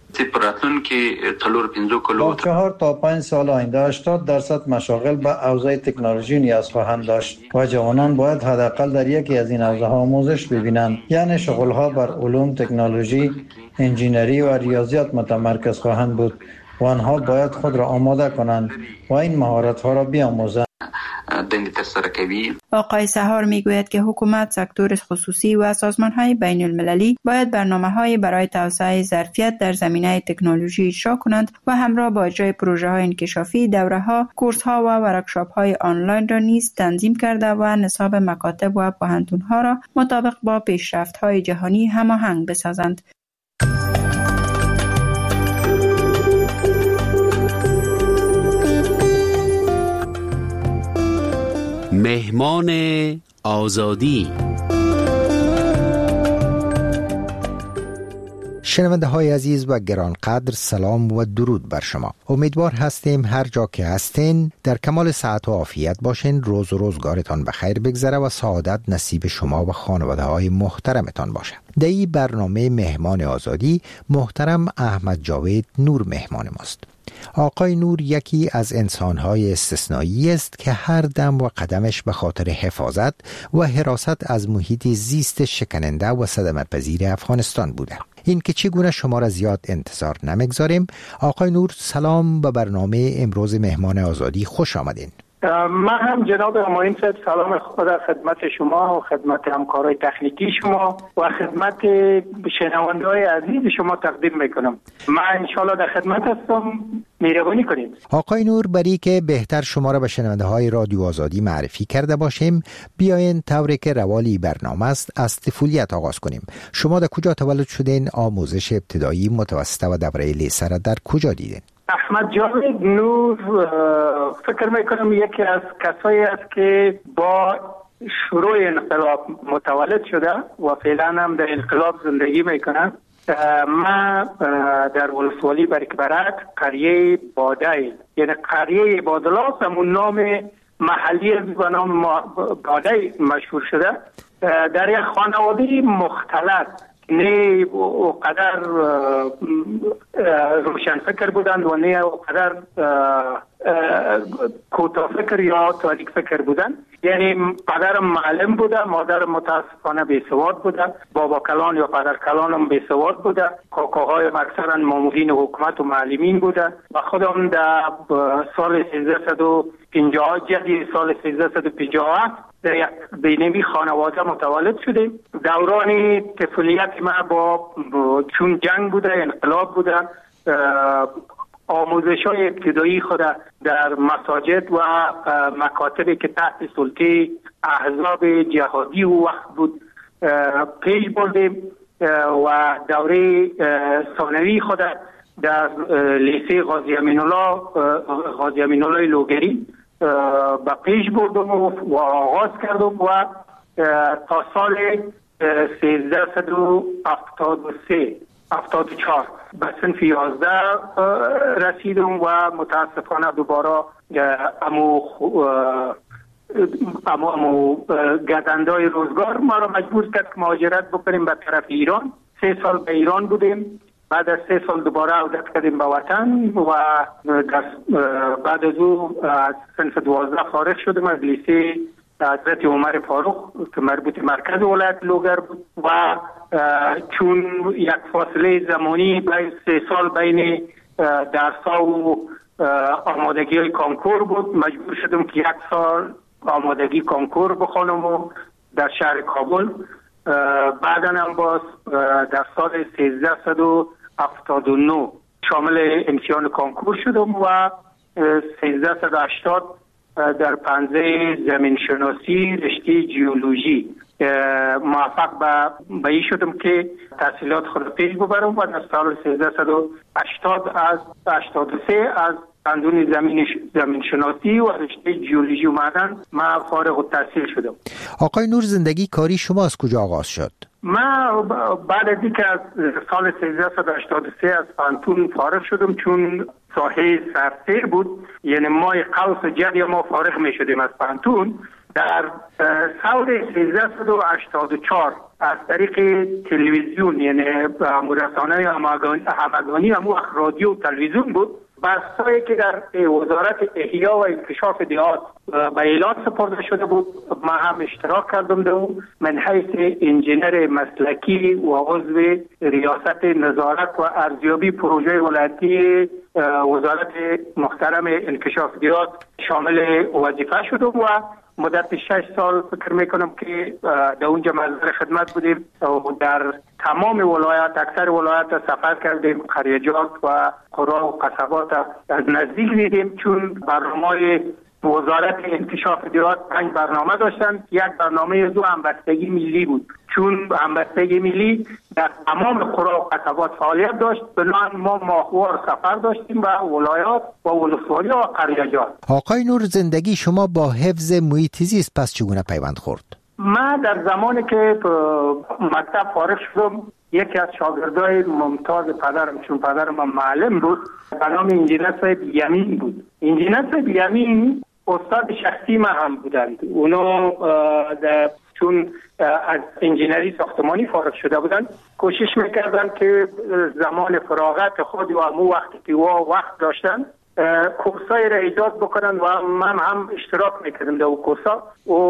تپراتون که تلور پنځو کلو در چهار تا پنج سال آینده هشتاد درصد مشاغل به حوزه تکنولوژی نیاز خواهند داشت و جوانان باید حداقل در یکی از این حوزه ها آموزش ببینند. یعنی شغل ها بر علوم، تکنولوژی، انجینری و ریاضیات متمرکز خواهند بود و آنها باید خود را آماده کنند و این مهارت ها را بیاموزند. آقای سهار میگوید که حکومت، سکتور خصوصی و سازمان‌های بین المللی باید برنامه‌های برای توسعه ظرفیت در زمینه تکنولوژی اجرا کنند و همراه با اجرای پروژه‌های انکشافی، دوره‌ها، کورس‌ها و ورکشاپ‌های آنلاین را نیز تنظیم کرده و نصاب مکاتب و پوهنتون‌ها را مطابق با پیشرفت‌های جهانی هماهنگ بسازند. مهمان آزادی. شنونده های عزیز و گرانقدر، سلام و درود بر شما. امیدوار هستیم هر جا که هستین در کمال صحت و عافیت باشین. روز و روزگارتان بخیر بگذره و سعادت نصیب شما و خانواده های محترمتان باشه. در این برنامه مهمان آزادی محترم احمد جاوید نور مهمان ماست. آقای نور یکی از انسان‌های استثنایی است که هر دم و قدمش به خاطر حفاظت و حراست از محیط زیست شکننده و صدمت‌پذیر افغانستان بوده. این که چگونه شما را زیاد انتظار نمیگذاریم. آقای نور سلام به برنامه امروز مهمان آزادی، خوش آمدین. من هم جناب معین صاحب سلام خود خدمت شما و خدمت همکارای تکنیکی شما و خدمت شنونده‌های عزیز شما تقدیم میکنم. من انشالله در خدمت هستم، مهربانی کنید. آقای نور، برای که بهتر شما را به شنونده های رادیو آزادی معرفی کرده باشیم، بیاین طوری که روالی برنامه است از طفولیت آغاز کنیم. شما در کجا تولد شدین؟ آموزش ابتدایی، متوسطه و دوره لیسه را در کجا دیدین؟ احمد جاوید نور فکر میکنم یکی از کسایی است که با شروع انقلاب متولد شده و فعلا هم در انقلاب زندگی میکنه. من در ولسوالی برکبرک قریه بادای، یعنی قریه بادلاس همون نام محلی به نام بادای مشهور شده. در یک خانواده مختلط، نه اوقدر روشن فکر بودند و نه اوقدر کوتاه فکر یا تاریک فکر بودند. یعنی پدرم معلم بوده، مادرم متاسفانه بیسواد بوده، بابا کلان یا پدر کلانم بیسواد بوده، کاکاهای اکثرا مامورین حکومت و معلمین بوده و خودم در سال سیزده و پنجاه جدی سال سیزده و پنجاه در یک بینمی خانواده متولد شدیم. دوران طفولیت ما با چون جنگ بوده، انقلاب بوده، آموزش های ابتدایی خود در مساجد و مکاتبی که تحت سلطه احزاب جهادی و وقت بود پیش بردیم و دوره ثانوی خود در لیسه غازی امین الله غازی امین الله لوگری با پیش بردم و آغاز کردم و تا سال سیزده و هفتاد و سه هفتاد و چهار به صنف یازده رسیدم و متاسفانه دوباره امو امو امو گردندای روزگار ما را مجبور کرد که مهاجرت بکنیم به طرف ایران. سه سال به ایران بودیم، بعد از سه سال دوباره عودت کردیم به وطن و بعد از او از صنف دوازده فارغ شدم از لیسه حضرت عمر فاروق که مربوط مرکز ولایت لوگر بود و چون یک فاصله زمانی بین سه سال بین درس‌ها و آمادگی های کانکور بود، مجبور شدم که یک سال آمادگی کانکور بخوانم و در شهر کابل. بعدا هم باز در سال سیزده و هفتاد و نه شامل امتحان کانکور شدم و سیزده و هشتاد در پنزه زمین شناسی رشته جیولوژی موفق به این شدم که تحصیلات خود پیش ببرم و در سال سیزده و هشتاد از هشتاد و سه از قانون زمین زمین شناسی و رشته جیولوژی و معدن من فارغ التحصیل شدم. آقای نور، زندگی کاری شما از کجا آغاز شد؟ من بعد از اینکه از سال سیزده و هشتاد و سه از پانتون فارغ شدم، چون ساحه سرسیر بود، یعنی مای قوس جدی ما فارغ می شدیم از پانتون، در سال سیزده و هشتاد و چهار از طریق تلویزیون، یعنی رسانه همگانی همو رادیو تلویزیون بود، بحثایی که در وزارت احیا و انکشاف دیهات به اعلان سپرده شده بود ما هم اشتراک کردم در اون من حیث انجینر مسلکی و عضو ریاست نظارت و ارزیابی پروژه ولایتی وزارت محترم انکشاف دیهات شامل وظیفه شدم و مدت شش سال فکر میکنم که در اونجا مزار خدمت بودیم و در تمام ولایات اکثر ولایات سفر کردیم، قریجات و قرى و قصبات از نزدیک دیدیم، چون برنامه وزارت انکشاف دیهات پنج برنامه داشتن. یک برنامه دو همبستگی ملی بود، چون همبستگی ملی در تمام قرى و قصبات فعالیت داشت. بنابراین ما ماهوار سفر داشتیم به ولایات و ولسوالی و قریجات. آقای نور، زندگی شما با حفظ محیط زیست پس چگونه پیوند خورد؟ من در زمانی که مکتب فارغ شدم یکی از شاگردای ممتاز پدرم، چون پدرم معلم بود، به نام انجینر صاحب یمین بود. انجینر صاحب یمین استاد شخصی ما هم بودند. اونا چون از انجینری ساختمانی فارغ شده بودند کوشش میکردن که زمان فراغت خود و همون وقتی که وقت داشتن کورسای را ایجاد بکنن و من هم اشتراک میکردم در اون کورسا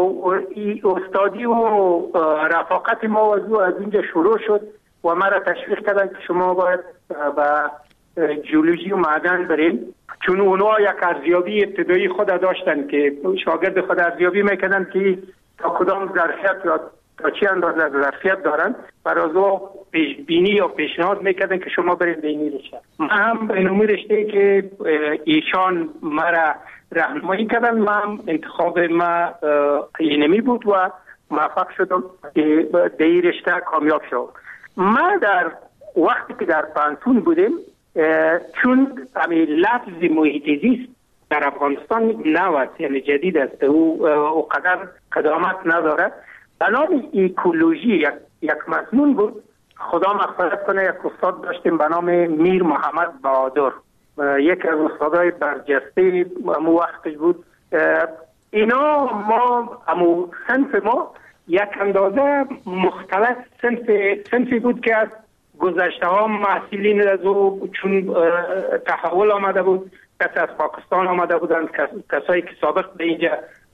و استادی و رفاقت ما از اینجا شروع شد و ما را تشویق کردن که شما باید با جیولوژی و معدن بریم، چون اونها یک ارزیابی ابتدایی خود داشتن که شاگرد خود ارزیابی میکردن که تا کدام ظرفیت یا تا چی اندازه ظرفیت دارن، برای او پیش بینی یا پیشنهاد میکردن که شما برید به این رشته. من هم به نوعی رشته که ایشان مرا راهنمایی کردن، من انتخاب ما اینمی بود و موفق شدم که به این رشته کامیاب شدم. ما در وقتی که در پانتون بودیم، چون همین لفظ محیط زیست در افغانستان نوست، یعنی جدید است، او او قدر قدامت نداره، به نام ایکولوژی یک, یک مضمون بود. خدا مغفرت کنه، یک استاد داشتیم به نام میر محمد بهادر، یک از استادای برجسته امو وقتش بود. اینا ما امو صنف ما یک اندازه مختلف صنف صنفی بود که از گذشته ها محصولین از او، چون تحول آمده بود، کسی از پاکستان آمده بودند، کسایی که سابق به اینجا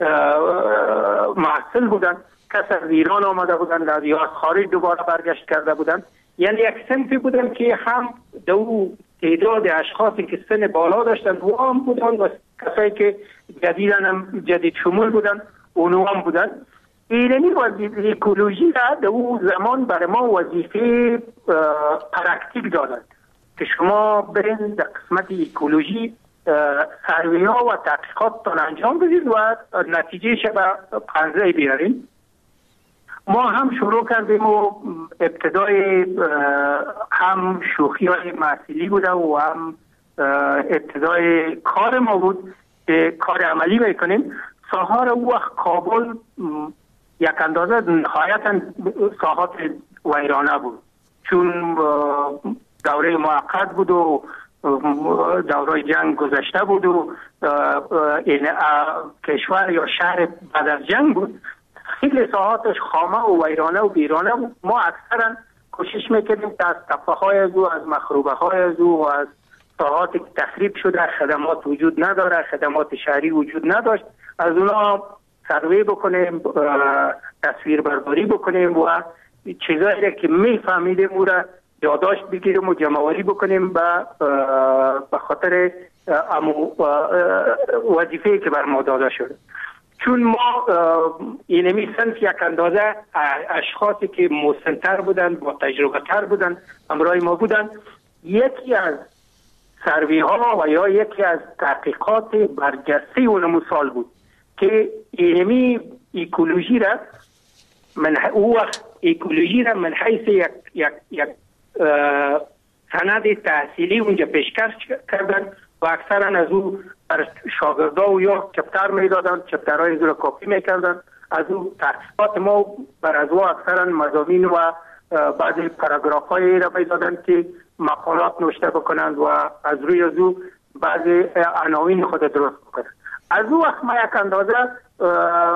محصول بودند، کسی از ایران آمده بودند یا از خارج دوباره برگشت کرده بودند. یعنی یک صنفی بودند که هم دو تعداد اشخاصی که سن بالا داشتند و هم بودند و کسایی که جدیدن هم جدید شمول بودند اونو هم بودند. اینمی وظیفه اکولوژی را در اون زمان برای ما وظیفه پرکتیک دادند که شما برین در قسمت اکولوژی سروی ها و تحقیقات تان انجام بدید و نتیجه شبه پنزه بیارین. ما هم شروع کردیم و ابتدای هم شوخی های محصولی بوده و هم ابتدای کار ما بود که کار عملی میکنیم. ساحار او وقت کابل یک اندازه نهایتا ساحات ویرانه بود، چون دوره موقت بود و دوره جنگ گذشته بود و این کشور یا شهر بعد از جنگ بود. خیلی ساحاتش خامه و ویرانه و بیرانه بود. ما اکثرا کوشش میکردیم که از تپه های از او، از مخروبه های از او و از ساحاتی که تخریب شده، خدمات وجود نداره، خدمات شهری وجود نداشت، از اونا سروی بکنیم، تصویر برداری بکنیم و چیزایی که میفهمیدیم او را یادداشت بگیریم و جمع‌آوری بکنیم به خاطر وظیفه‌ای که بر ما داده شده. چون ما اینمی صنف یک اندازه اشخاصی که مسن‌تر بودن، با تجربه تر بودن، همراه ما بودن، یکی از سروی ها و یا یکی از تحقیقات برجسته اون مثال بود که اینمی اکولوژی را من او وقت اکولوژی را من حیث یک یک یک سند تحصیلی اونجا پیشکش کردن و اکثرا از او بر شاگردا و یا چپتر میدادن، چپترهای از او را کپی میکردن. از او تحقیقات ما بر از او اکثرا مضامین و بعضی پاراگراف های را میدادن که مقالات نوشته بکنند و از روی از او بعضی عناوین خود درست بکنند. از او وقت ما یک اندازه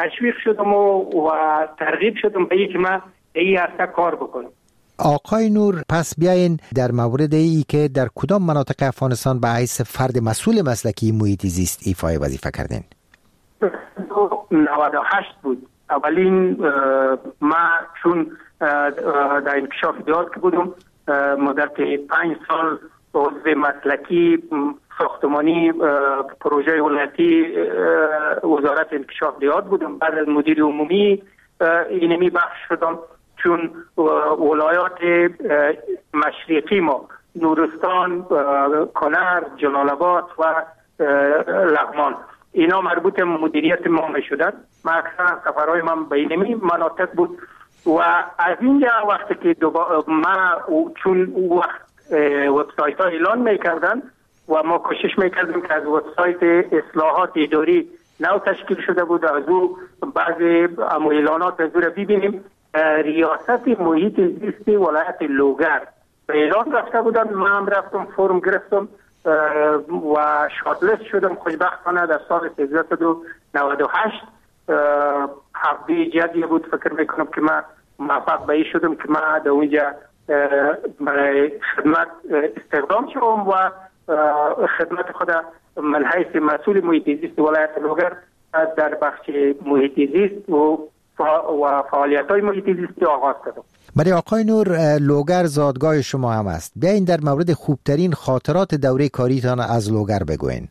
تشویق شدم و, و ترغیب شدم به اینکه من این هسته کار بکنم. آقای نور، پس بیاین در مورد ای که در کدام مناطق افغانستان به حیث فرد مسئول مسلکی محیط زیست ایفای وظیفه کردین؟ نود و هشت بود. اولین ما چون در انکشاف دیات که بودم مدت پنج سال عضو مسلکی ساختمانی پروژه ولایتی وزارت انکشاف دیات بودم. بعد از مدیر عمومی اینمی بخش شدم، چون ولایات مشرقی ما نورستان، کنر، جلال آباد و لغمان اینا مربوط مدیریت ما می شدن. ما اکثر سفرهای من به اینمی مناطق بود و از اینجا وقتی که ما چون وقت وبسایت ها اعلان می کردن و ما کوشش می کردیم که از وبسایت اصلاحات اداری نو تشکیل شده بود از او بعضی اعلانات از او را ببینیم. ریاست محیط زیست ولایت لوگر به اعلان رفته بودن، ما هم رفتم فرم گرفتم و شاتلیست شدم. خوشبختانه در سال سیزده و نود و هشت حقی جدی بود، فکر میکنم که ما موفق به این شدم که ما در اونجا برای خدمت استخدام شدم و خدمت خود من حیث مسئول محیط زیست ولایت لوگر در بخش محیط زیست و و فعالیت های محیط زیستی آغاز کردم. برای آقای نور، لوگر زادگاه شما هم است. بیاین در مورد خوبترین خاطرات دوره کاریتان از لوگر بگوین.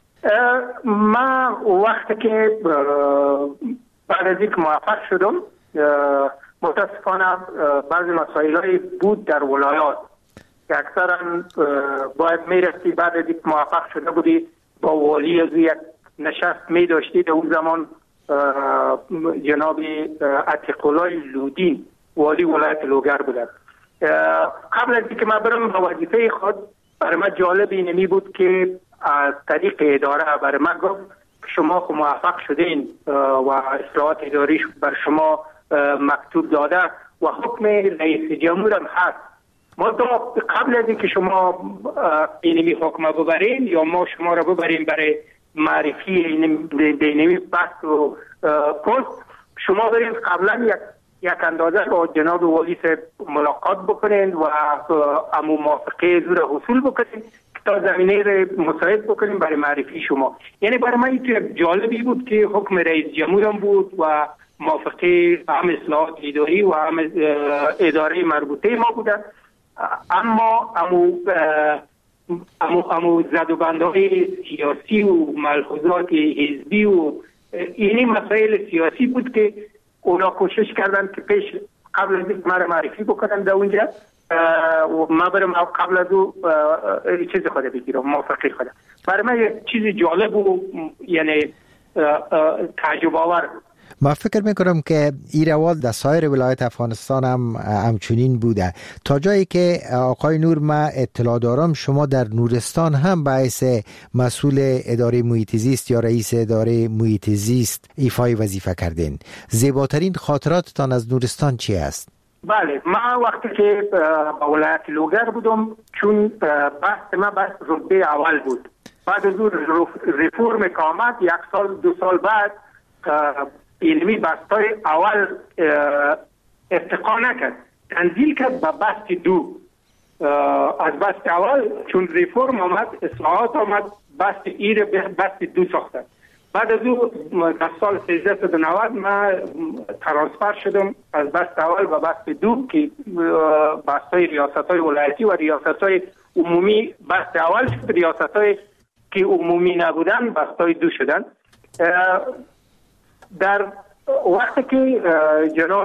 ما وقتی که بعد از اینکه موفق شدم، متاسفانه بعضی مسائلی بود در ولایات که اکثرا باید میرسی بعد از اینکه موفق شده بودی با والی از یک نشست می داشتی. در اون زمان جناب عتیق‌الله لودین والی ولایت لوگر بودن. قبل از اینکه من برم به وظیفه خود، برای من جالب اینمی بود که از طریق اداره برای من گفت شما خود موفق شدین و اصلاحات اداری بر شما مکتوب داده و حکم رئیس جمهور هم هست. ما قبل از اینکه شما اینمی حکم ببرین یا ما شما را ببرین برای معرفی اینمی بحث و پست، شما برین قبلا یک یک اندازه با جناب والی ملاقات بکنین و امو موافقه زور حصول بکنین تا زمینه را مساعد بکنین برای معرفی شما. یعنی برای من این جالبی بود که حکم رئیس جمهورم بود و موافقه هم اصلاحات اداری و هم اداره مربوطه ما بودن. اما امو امو امو زد و بندهای سیاسی و ملحوظات حزبی و اینی مسائل سیاسی بود که اونا کوشش کردن که پیش قبل از اینکه مرا معرفی بکنن در اونجا و ما برم قبل از او چیز خود بگیرم، موافقه خود. برای من یک چیز جالب و یعنی تعجب آور. ما فکر میکنم که این روال در سایر ولایت افغانستان هم همچنین بوده، تا جایی که آقای نور ما اطلاع دارم شما در نورستان هم باعث مسئول اداره محیط زیست یا رئیس اداره محیط زیست ایفای وظیفه کردین. زیباترین خاطراتتان از نورستان چی است؟ بله، ما وقتی که با ولایت لوگر بودم، چون بحث ما بحث رتبه اول بود، بعد از اون ریفورم که آمد یک سال دو سال بعد علمی بستای اول ارتقا نکرد، تنزیل کرد به بست دو. از بست اول چون ریفورم آمد، اصلاحات آمد، بست ایر بست دو ساختن. بعد از او در سال سیزده و نود من ترانسفر شدم از بست اول و بست دو که بستای ریاست های ولایتی و ریاست های عمومی بست اول شد، ریاست های که عمومی نبودن بستای دو شدن. در وقتی که جناب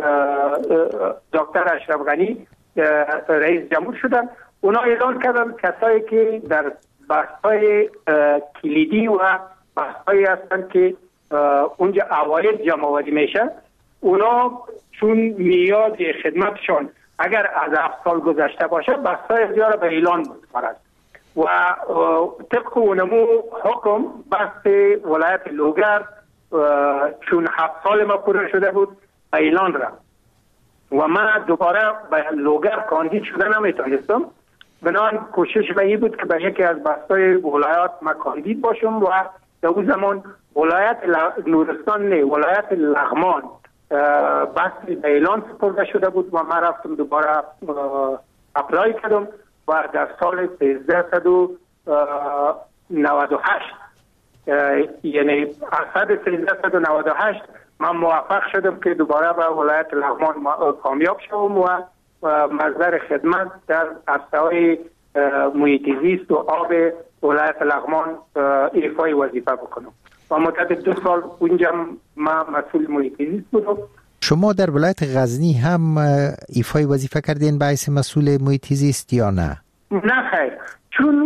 دکتر اشرف غنی رئیس جمهور شدن، اونا اعلان کردن کسایی که در بحث‌های کلیدی و بحث‌هایی هستن که اونجا عواید جمع آوری میشه، اونا چون میاد خدمتشان اگر از هفت سال گذشته باشه بحث‌های زیاد به اعلان می‌رسد و طبق اونمو حکم بحث ولایت لوگر چون هفت سال ما پوره شده بود به اعلان رفت و من دوباره به لوگر کاندید شده نمیتونستم. بنابراین کوشش به این بود که به یکی از بستای ولایات ما کاندید باشم و در اون زمان ولایت نورستان نه، ولایت لغمان بحث به اعلان سپرده شده بود و من رفتم دوباره اپلای کردم و در سال سیزده و نود و هشت یعنی اسد سیزده و نود و هشت من موفق شدم که دوباره به ولایت لغمان کامیاب شدم و مصدر خدمت در عرصه‌های محیط زیست و آب ولایت لغمان ایفای وظیفه بکنم و مدت دو سال اونجا من مسئول محیط زیست بودم. شما در ولایت غزنی هم ایفای وظیفه کردین به حیث مسئول محیط زیست یا نه؟ نه خیر، چون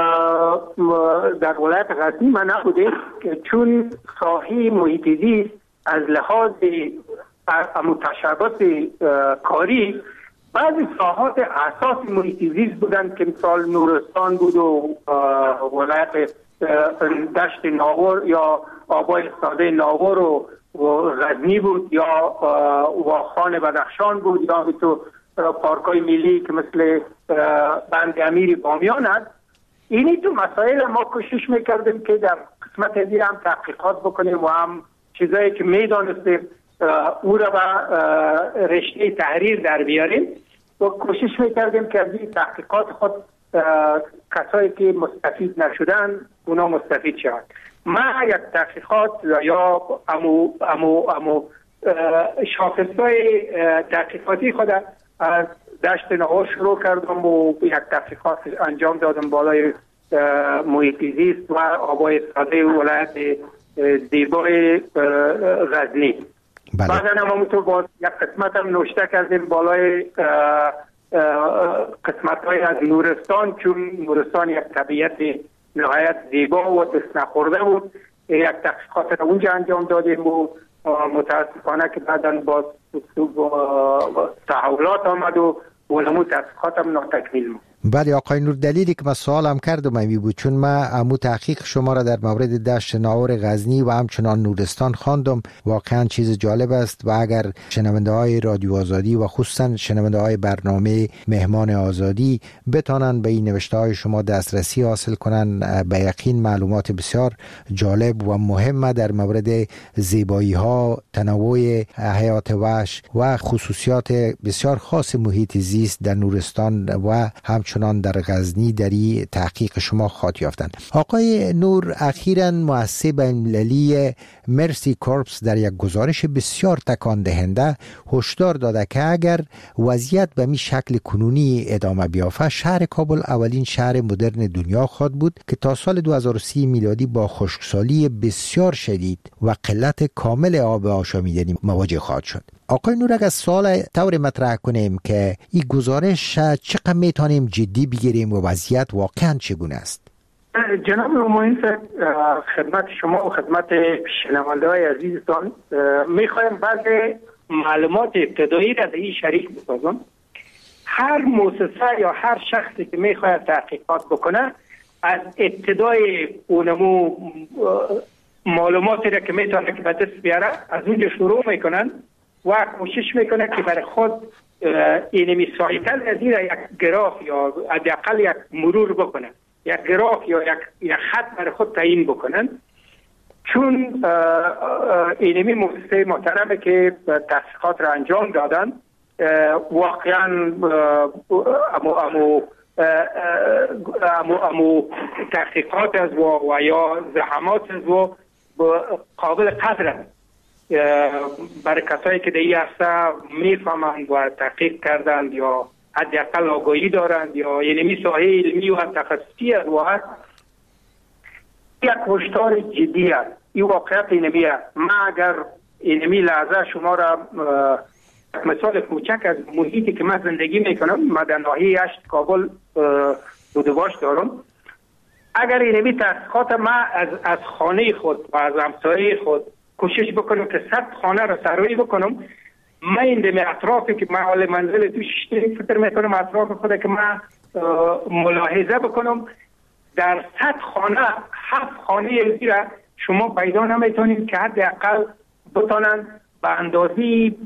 در ولایت غزنی من نبودم، چون ساحه محیط زیست از لحاظ متشابهات کاری بعضی ساحات اساس محیط زیست بودند که مثال نورستان بود و ولایت دشت ناور یا آبای ساده ناور و غزنی بود یا واخان بدخشان بود یا تو پارکای ملی که مثل بند امیر بامیان است. اینی تو مسائل ما کوشش میکردیم که در قسمت دیگه هم تحقیقات بکنیم و هم چیزایی که میدانستیم او را به رشته تحریر در بیاریم و کوشش میکردیم که از این تحقیقات خود کسایی که مستفید نشدن اونا مستفید شوند. من یک تحقیقات یا امو امو امو شاخصهای تحقیقاتی خود از دشت ناور شروع کردم و یک تحقیقات انجام دادم بالای محیط زیست و آبای ساده ولایت زیبای غزنی. بله. بعد هم همونطور باز یک قسمت هم نوشته کردیم بالای قسمت های از نورستان، چون نورستان یک طبیعت نهایت زیبا و دست نخورده بود. یک تحقیقات را اونجا انجام دادیم و متاسفانه که بعدا باز تحولات آمد و ولمو تحقیقات هم ناتکمیل بود. بله آقای نور، دلیلی که من سوالم کردم امی بود چون من امو تحقیق شما را در مورد دشت ناور غزنی و همچنان نورستان خواندم. واقعا چیز جالب است و اگر شنونده های رادیو آزادی و خصوصا شنونده های برنامه مهمان آزادی بتانن به این نوشته های شما دسترسی حاصل کنن، به یقین معلومات بسیار جالب و مهم در مورد زیبایی ها، تنوع حیات وحش و خصوصیات بسیار خاص محیط زیست در نورستان و همچنان چنان در غزنی در این تحقیق شما خاط یافتند. آقای نور، اخیراً مؤسسه بین‌المللی مرسی کورپس در یک گزارش بسیار تکان دهنده هشدار داده که اگر وضعیت به می شکل کنونی ادامه بیافته، شهر کابل اولین شهر مدرن دنیا خواهد بود که تا سال دو هزار و سی میلادی با خشکسالی بسیار شدید و قلت کامل آب آشامیدنی مواجه خواهد شد. آقای نور، اگر سوال طور مطرح کنیم که این گزارش چقدر میتونیم جدی بگیریم و وضعیت واقعا چگونه است؟ جناب معین صاحب، خدمت شما و خدمت شنونده های عزیزتان میخوایم بعض معلومات ابتدایی را در این شریک بسازم. هر مؤسسه یا هر شخصی که میخواید تحقیقات بکنه از ابتدای اونمو معلوماتی را که میتونه که به دست بیاره از اونجا شروع میکنن و کوشش میکنه که برای خود اینمی سایتل از این یک گراف یا حداقل یک مرور بکنه، یک گراف یا یک, یک خط برای خود تعیین بکنن. چون اینمی مؤسسه محترمه که تحقیقات را انجام دادن واقعا امو امو امو امو تحقیقات از و, و یا زحمات از و قابل قدر برای کسایی که در این عرصه میفهمند و تحقیق کردند یا حداقل آگاهی دارند یا یعنی ساحه علمی و تخصصی است و هست، یک هشدار جدی است. این واقعیت اینمی است. من اگر اینمی لحظه شما را مثال کوچک از محیطی که من زندگی میکنم، من در ناحیه هشت کابل بودواش دارم، اگر اینمی تحقیقات من از از خانه خود و از همسایه خود کوشش بکنم که صد خانه را سرایی بکنم، من این دمی اطرافی که من حال منزل توش فکر میکنم اطراف خود که من ملاحظه بکنم، در صد خانه هفت خانه ازی را شما پیدا نمیتونید که حداقل بتانن به اندازی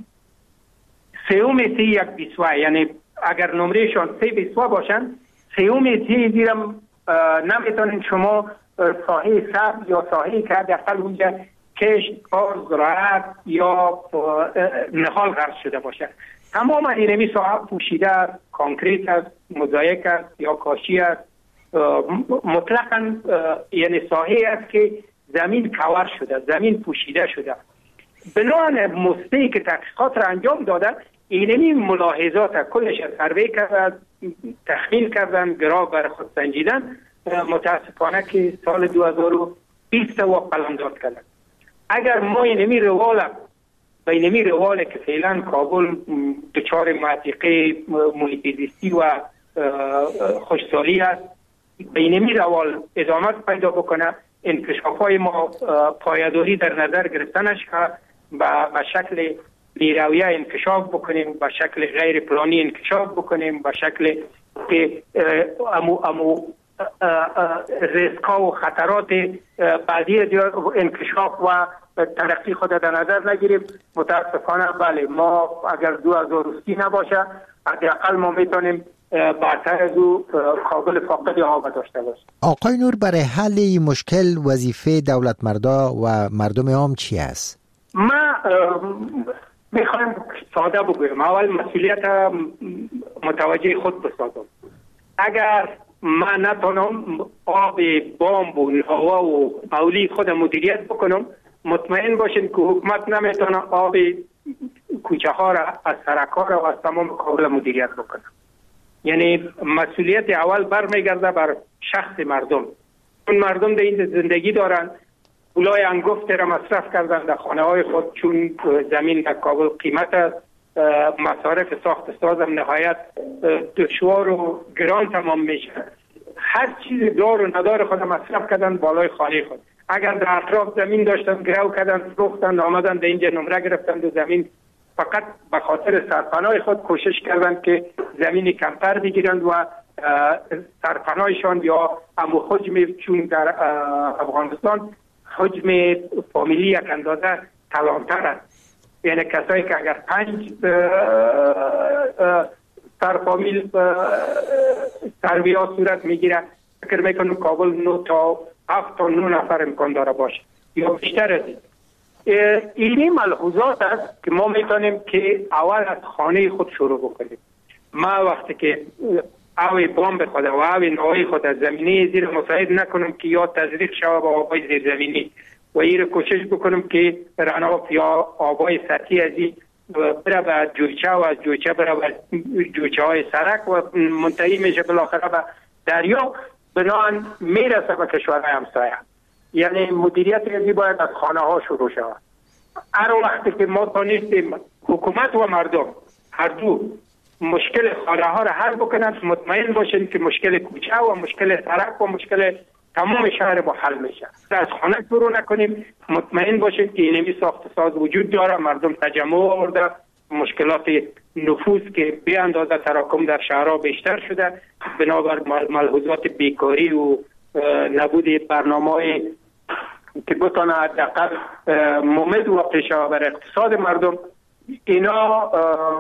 سیوم سی یک بیسوه، یعنی اگر نمرهشان سی بیسوه باشن سیوم سی زیرم نمیتونین شما ساحه سبز یا ساحه که حداقل اونجا کشت، کار، زراعت یا نخال غرس شده باشه. تمام اینمی ساحه پوشیده است، کانکریت است، موزاییک است یا کاشی است. مطلقاً یعنی ساحه است که زمین کور شده، زمین پوشیده شده. بنابراین مستی که تحقیقات را انجام دادن، اینمی ملاحظات کلش سروی کردن، تخمین کردن، گراف بر خود سنجیدن. متاسفانه که سال دو هزار و بیست و قلمداد کردن. اگر ما اینمی روال به اینمی روال که فعلا کابل دچار معتیقه محیط زیستی و خوشسالی است، به اینمی روال ادامه پیدا بکنه، انکشاف‌های ما پایداری در نظر گرفتنش که به شکل بیرویه انکشاف بکنیم، به شکل غیر پلانی انکشاف بکنیم، به شکل که امو امو ریسک‌ها و خطرات بعدی انکشاف و ترقی خود در نظر نگیریم. متاسفانه بله، ما اگر دو هزار و سی نباشه حداقل ما میتونیم برتر از او کابل فاقد آب داشته باشیم. آقای نور، برای حل این مشکل وظیفه دولت مردا و مردم عام چی است؟ ما میخوایم ساده بگویم. اول مسئولیت متوجه خود بسازم. اگر من نتونم آب بامب و هوا و مولی خود مدیریت بکنم، مطمئن باشین که حکومت نمیتونه آب کوچه ها را از سرک ها را و از تمام کابل مدیریت بکنه. یعنی مسئولیت اول برمیگرده بر شخص مردم. اون مردم در این زندگی دارن، پولای انگفت را مصرف کردن در خانه های خود، چون زمین در کابل قیمت است، مصارف ساخت سازم نهایت دشوار و گران تمام میشه. هر چیز دار و ندار خود مصرف کردن بالای خانه خود. اگر در اطراف زمین داشتن گرو کردن، فروختن، آمدن در اینجا نمره گرفتن و زمین فقط به خاطر سرپناه خود کوشش کردن که زمین کمتر بگیرند و سرپناهشان یا امو حجم، چون در افغانستان حجم فامیلی یک اندازه کلانتر است. یعنی کسایی که اگر پنج سر فامیل سروی ها صورت میگیره، فکر میکنم کابل نه تا هفت تا نه نفر امکان داره باشه یا بیشتر از این. اینی ملحوظات است که ما میتونیم که اول از خانه خود شروع بکنیم. ما وقتی که اوی بامب خود و اوی نوعی خود از زمینی زیر مساعد نکنم که یا تزریق شود با آبای زیر زمینی و این کوشش بکنم که رناف یا آبای سطحی از این بره به جویچه و از جویچه بره به جویچه های سرک و منتهی میشه بالاخره به دریا، بنابراین میرسه به کشورهای همسایه. یعنی مدیریت ریزی باید از خانه ها شروع شود. هر وقتی که ما تانستیم حکومت و مردم هر دو مشکل خانه ها را حل بکنند، مطمئن باشین که مشکل کوچه و مشکل سرک و مشکل تمام شهر با حل میشه. از خانه شروع نکنیم، مطمئن باشین که اینمی ساخت ساز وجود داره، مردم تجمع آورده، مشکلات نفوذ که به اندازه تراکم در شهرها بیشتر شده بنابر ملحوظات بیکاری و نبود برنامه که بتونه حداقل ممد واقع شود بر اقتصاد مردم. اینا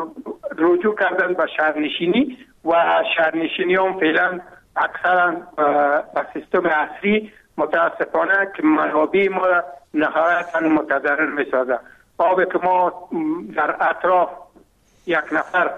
رجوع کردن به شهرنشینی و شهرنشینی هم فعلا اکثرا به سیستم عصری متاسفانه که منابع ما نهایتا متضرر میسازه. آب که ما در اطراف یک نفر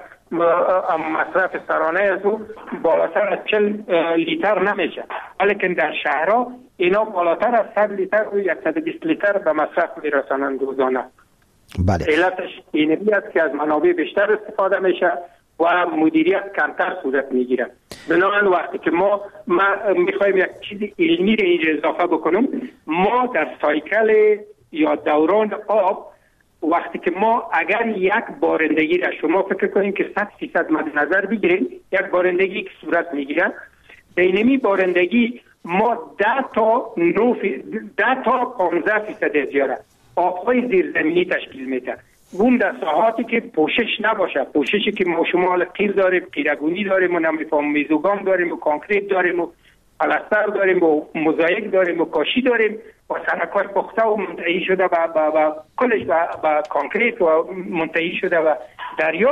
مصرف سرانه از او بالاتر از چل لیتر نمیشه، ولیکن در شهرها اینا بالاتر از صد لیتر و صد و بیست لیتر به مصرف میرسانند روزانه. بله. علتش اینمی است که از منابع بیشتر استفاده میشه و مدیریت کمتر صورت میگیره. بنابراین وقتی که ما, ما میخوایم یک چیز علمی رو اینجا اضافه بکنم، ما در سایکل یا دوران آب وقتی که ما اگر یک بارندگی را شما فکر کنید که صد فیصد مد نظر بگیرید، یک بارندگی که صورت میگیره، بینمی بارندگی ما ده تا نه ده تا پانزده فیصد زیاده آبهای زیرزمینی تشکیل میده. اون در ساحاتی که پوشش نباشه، پوششی که ما شمال قیر داریم، قیرگونی داریم و نمیفهم میزوگام داریم و کانکریت داریم و پلستر داریم و موزاییک داریم و کاشی داریم و سرک‌های پخته و منتهی شده و کلش به کانکریت و منتهی شده و دریا.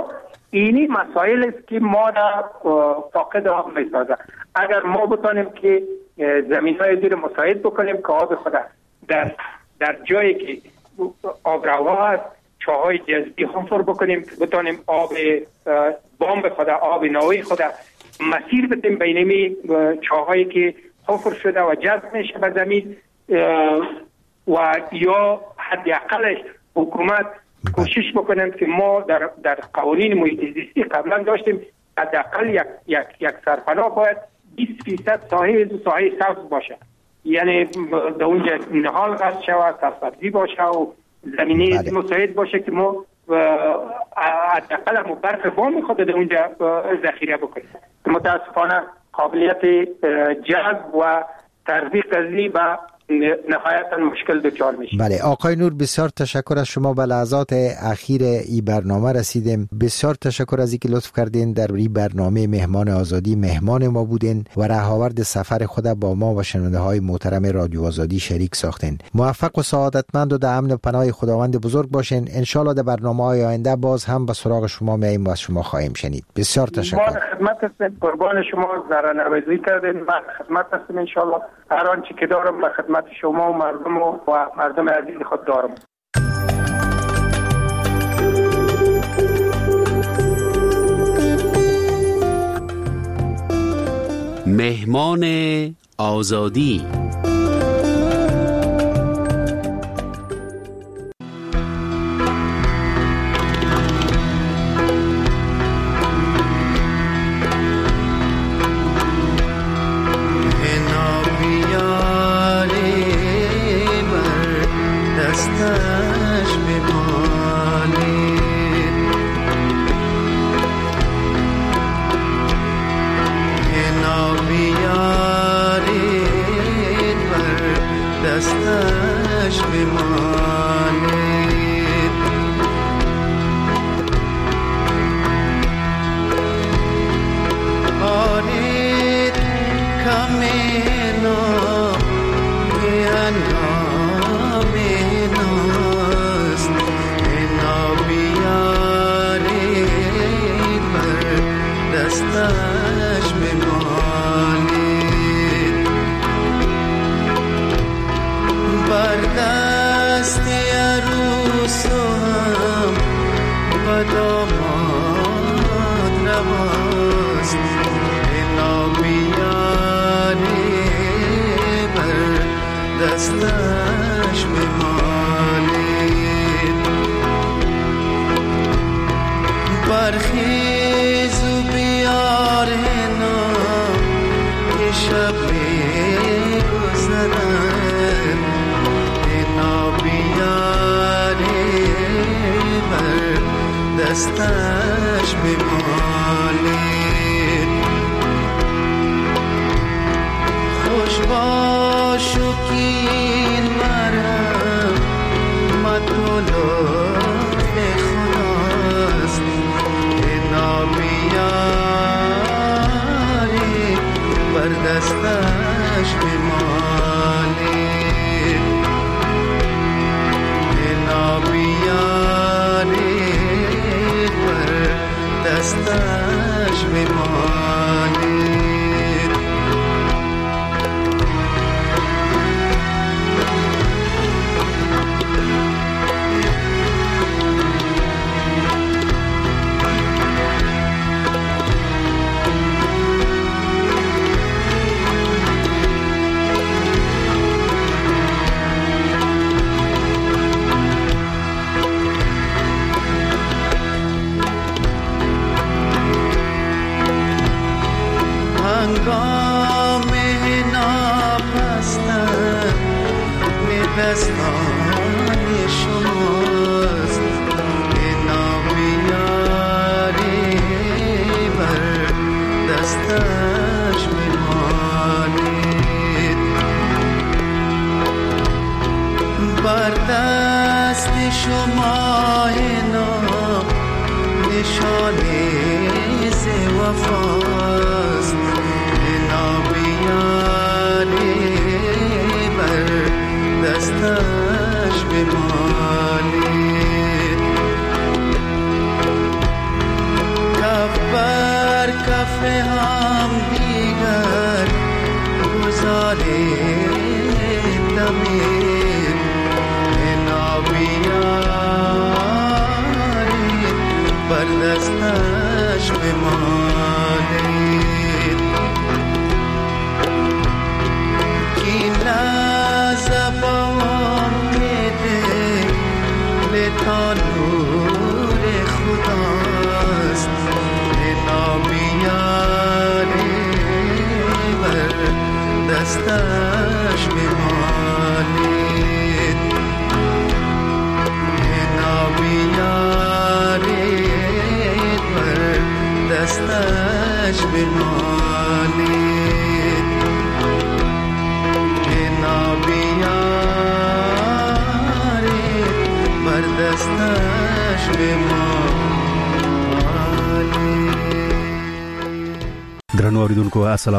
اینی مسائل است که ما را فاقد آب می‌سازد. اگر ما بتانیم که زمین‌های زیر مساعد بکنیم که آب خود در در جایی که آب روا است چاهای جذبی حفر بکنیم، بتانیم آب بام خود، آب نوعی خود مسیر بدیم بینمی چاهایی که حفر شده و جذب میشه به زمین، و یا حداقلش حکومت کوشش بکنیم که ما در در قوانین محیط زیستی قبلا داشتیم حداقل یک یک یک سرپناه باید بیست فیصد ساحه ساحه سبز باشه، یعنی در اونجا نهال قصد شود، سرسبزی باشه و زمینه بله. مساعد باشه که ما حداقل هم برف بام خود در اونجا ذخیره بکنیم. متاسفانه قابلیت جذب و تطبیق ازی به نهایتا مشکل دچار میشه. بله آقای نور، بسیار تشکر از شما. به لحظات اخیر این برنامه رسیدیم. بسیار تشکر از اینکه لطف کردین در این برنامه مهمان آزادی مهمان ما بودین و رهاورد سفر خود با ما و شنونده های محترم رادیو آزادی شریک ساختین. موفق و سعادتمند و در امن و پناه خداوند بزرگ باشین. ان شاء الله در برنامه‌های آینده باز هم به سراغ شما میایم و از شما خواهیم شنید. بسیار تشکر. ما خدمت هستیم، قربان شما زارنوازی کردین. ما خدمت هستیم ان شاء الله. هر آنچه که دارم به خدمت شما و مردم و مردم عزیز خود دارم. مهمان آزادی. دستش بمالید خوش باش و کین مرم مطلوب خداست که نابیاری بر دستش بمالید که نابیاری دستش بمالید هنگام ناپستن نبستان شماست که نابیاری بر دستش بمالید بر دست شما نام نشانه ز وفاست دستش بمالید اوریدونکو السلام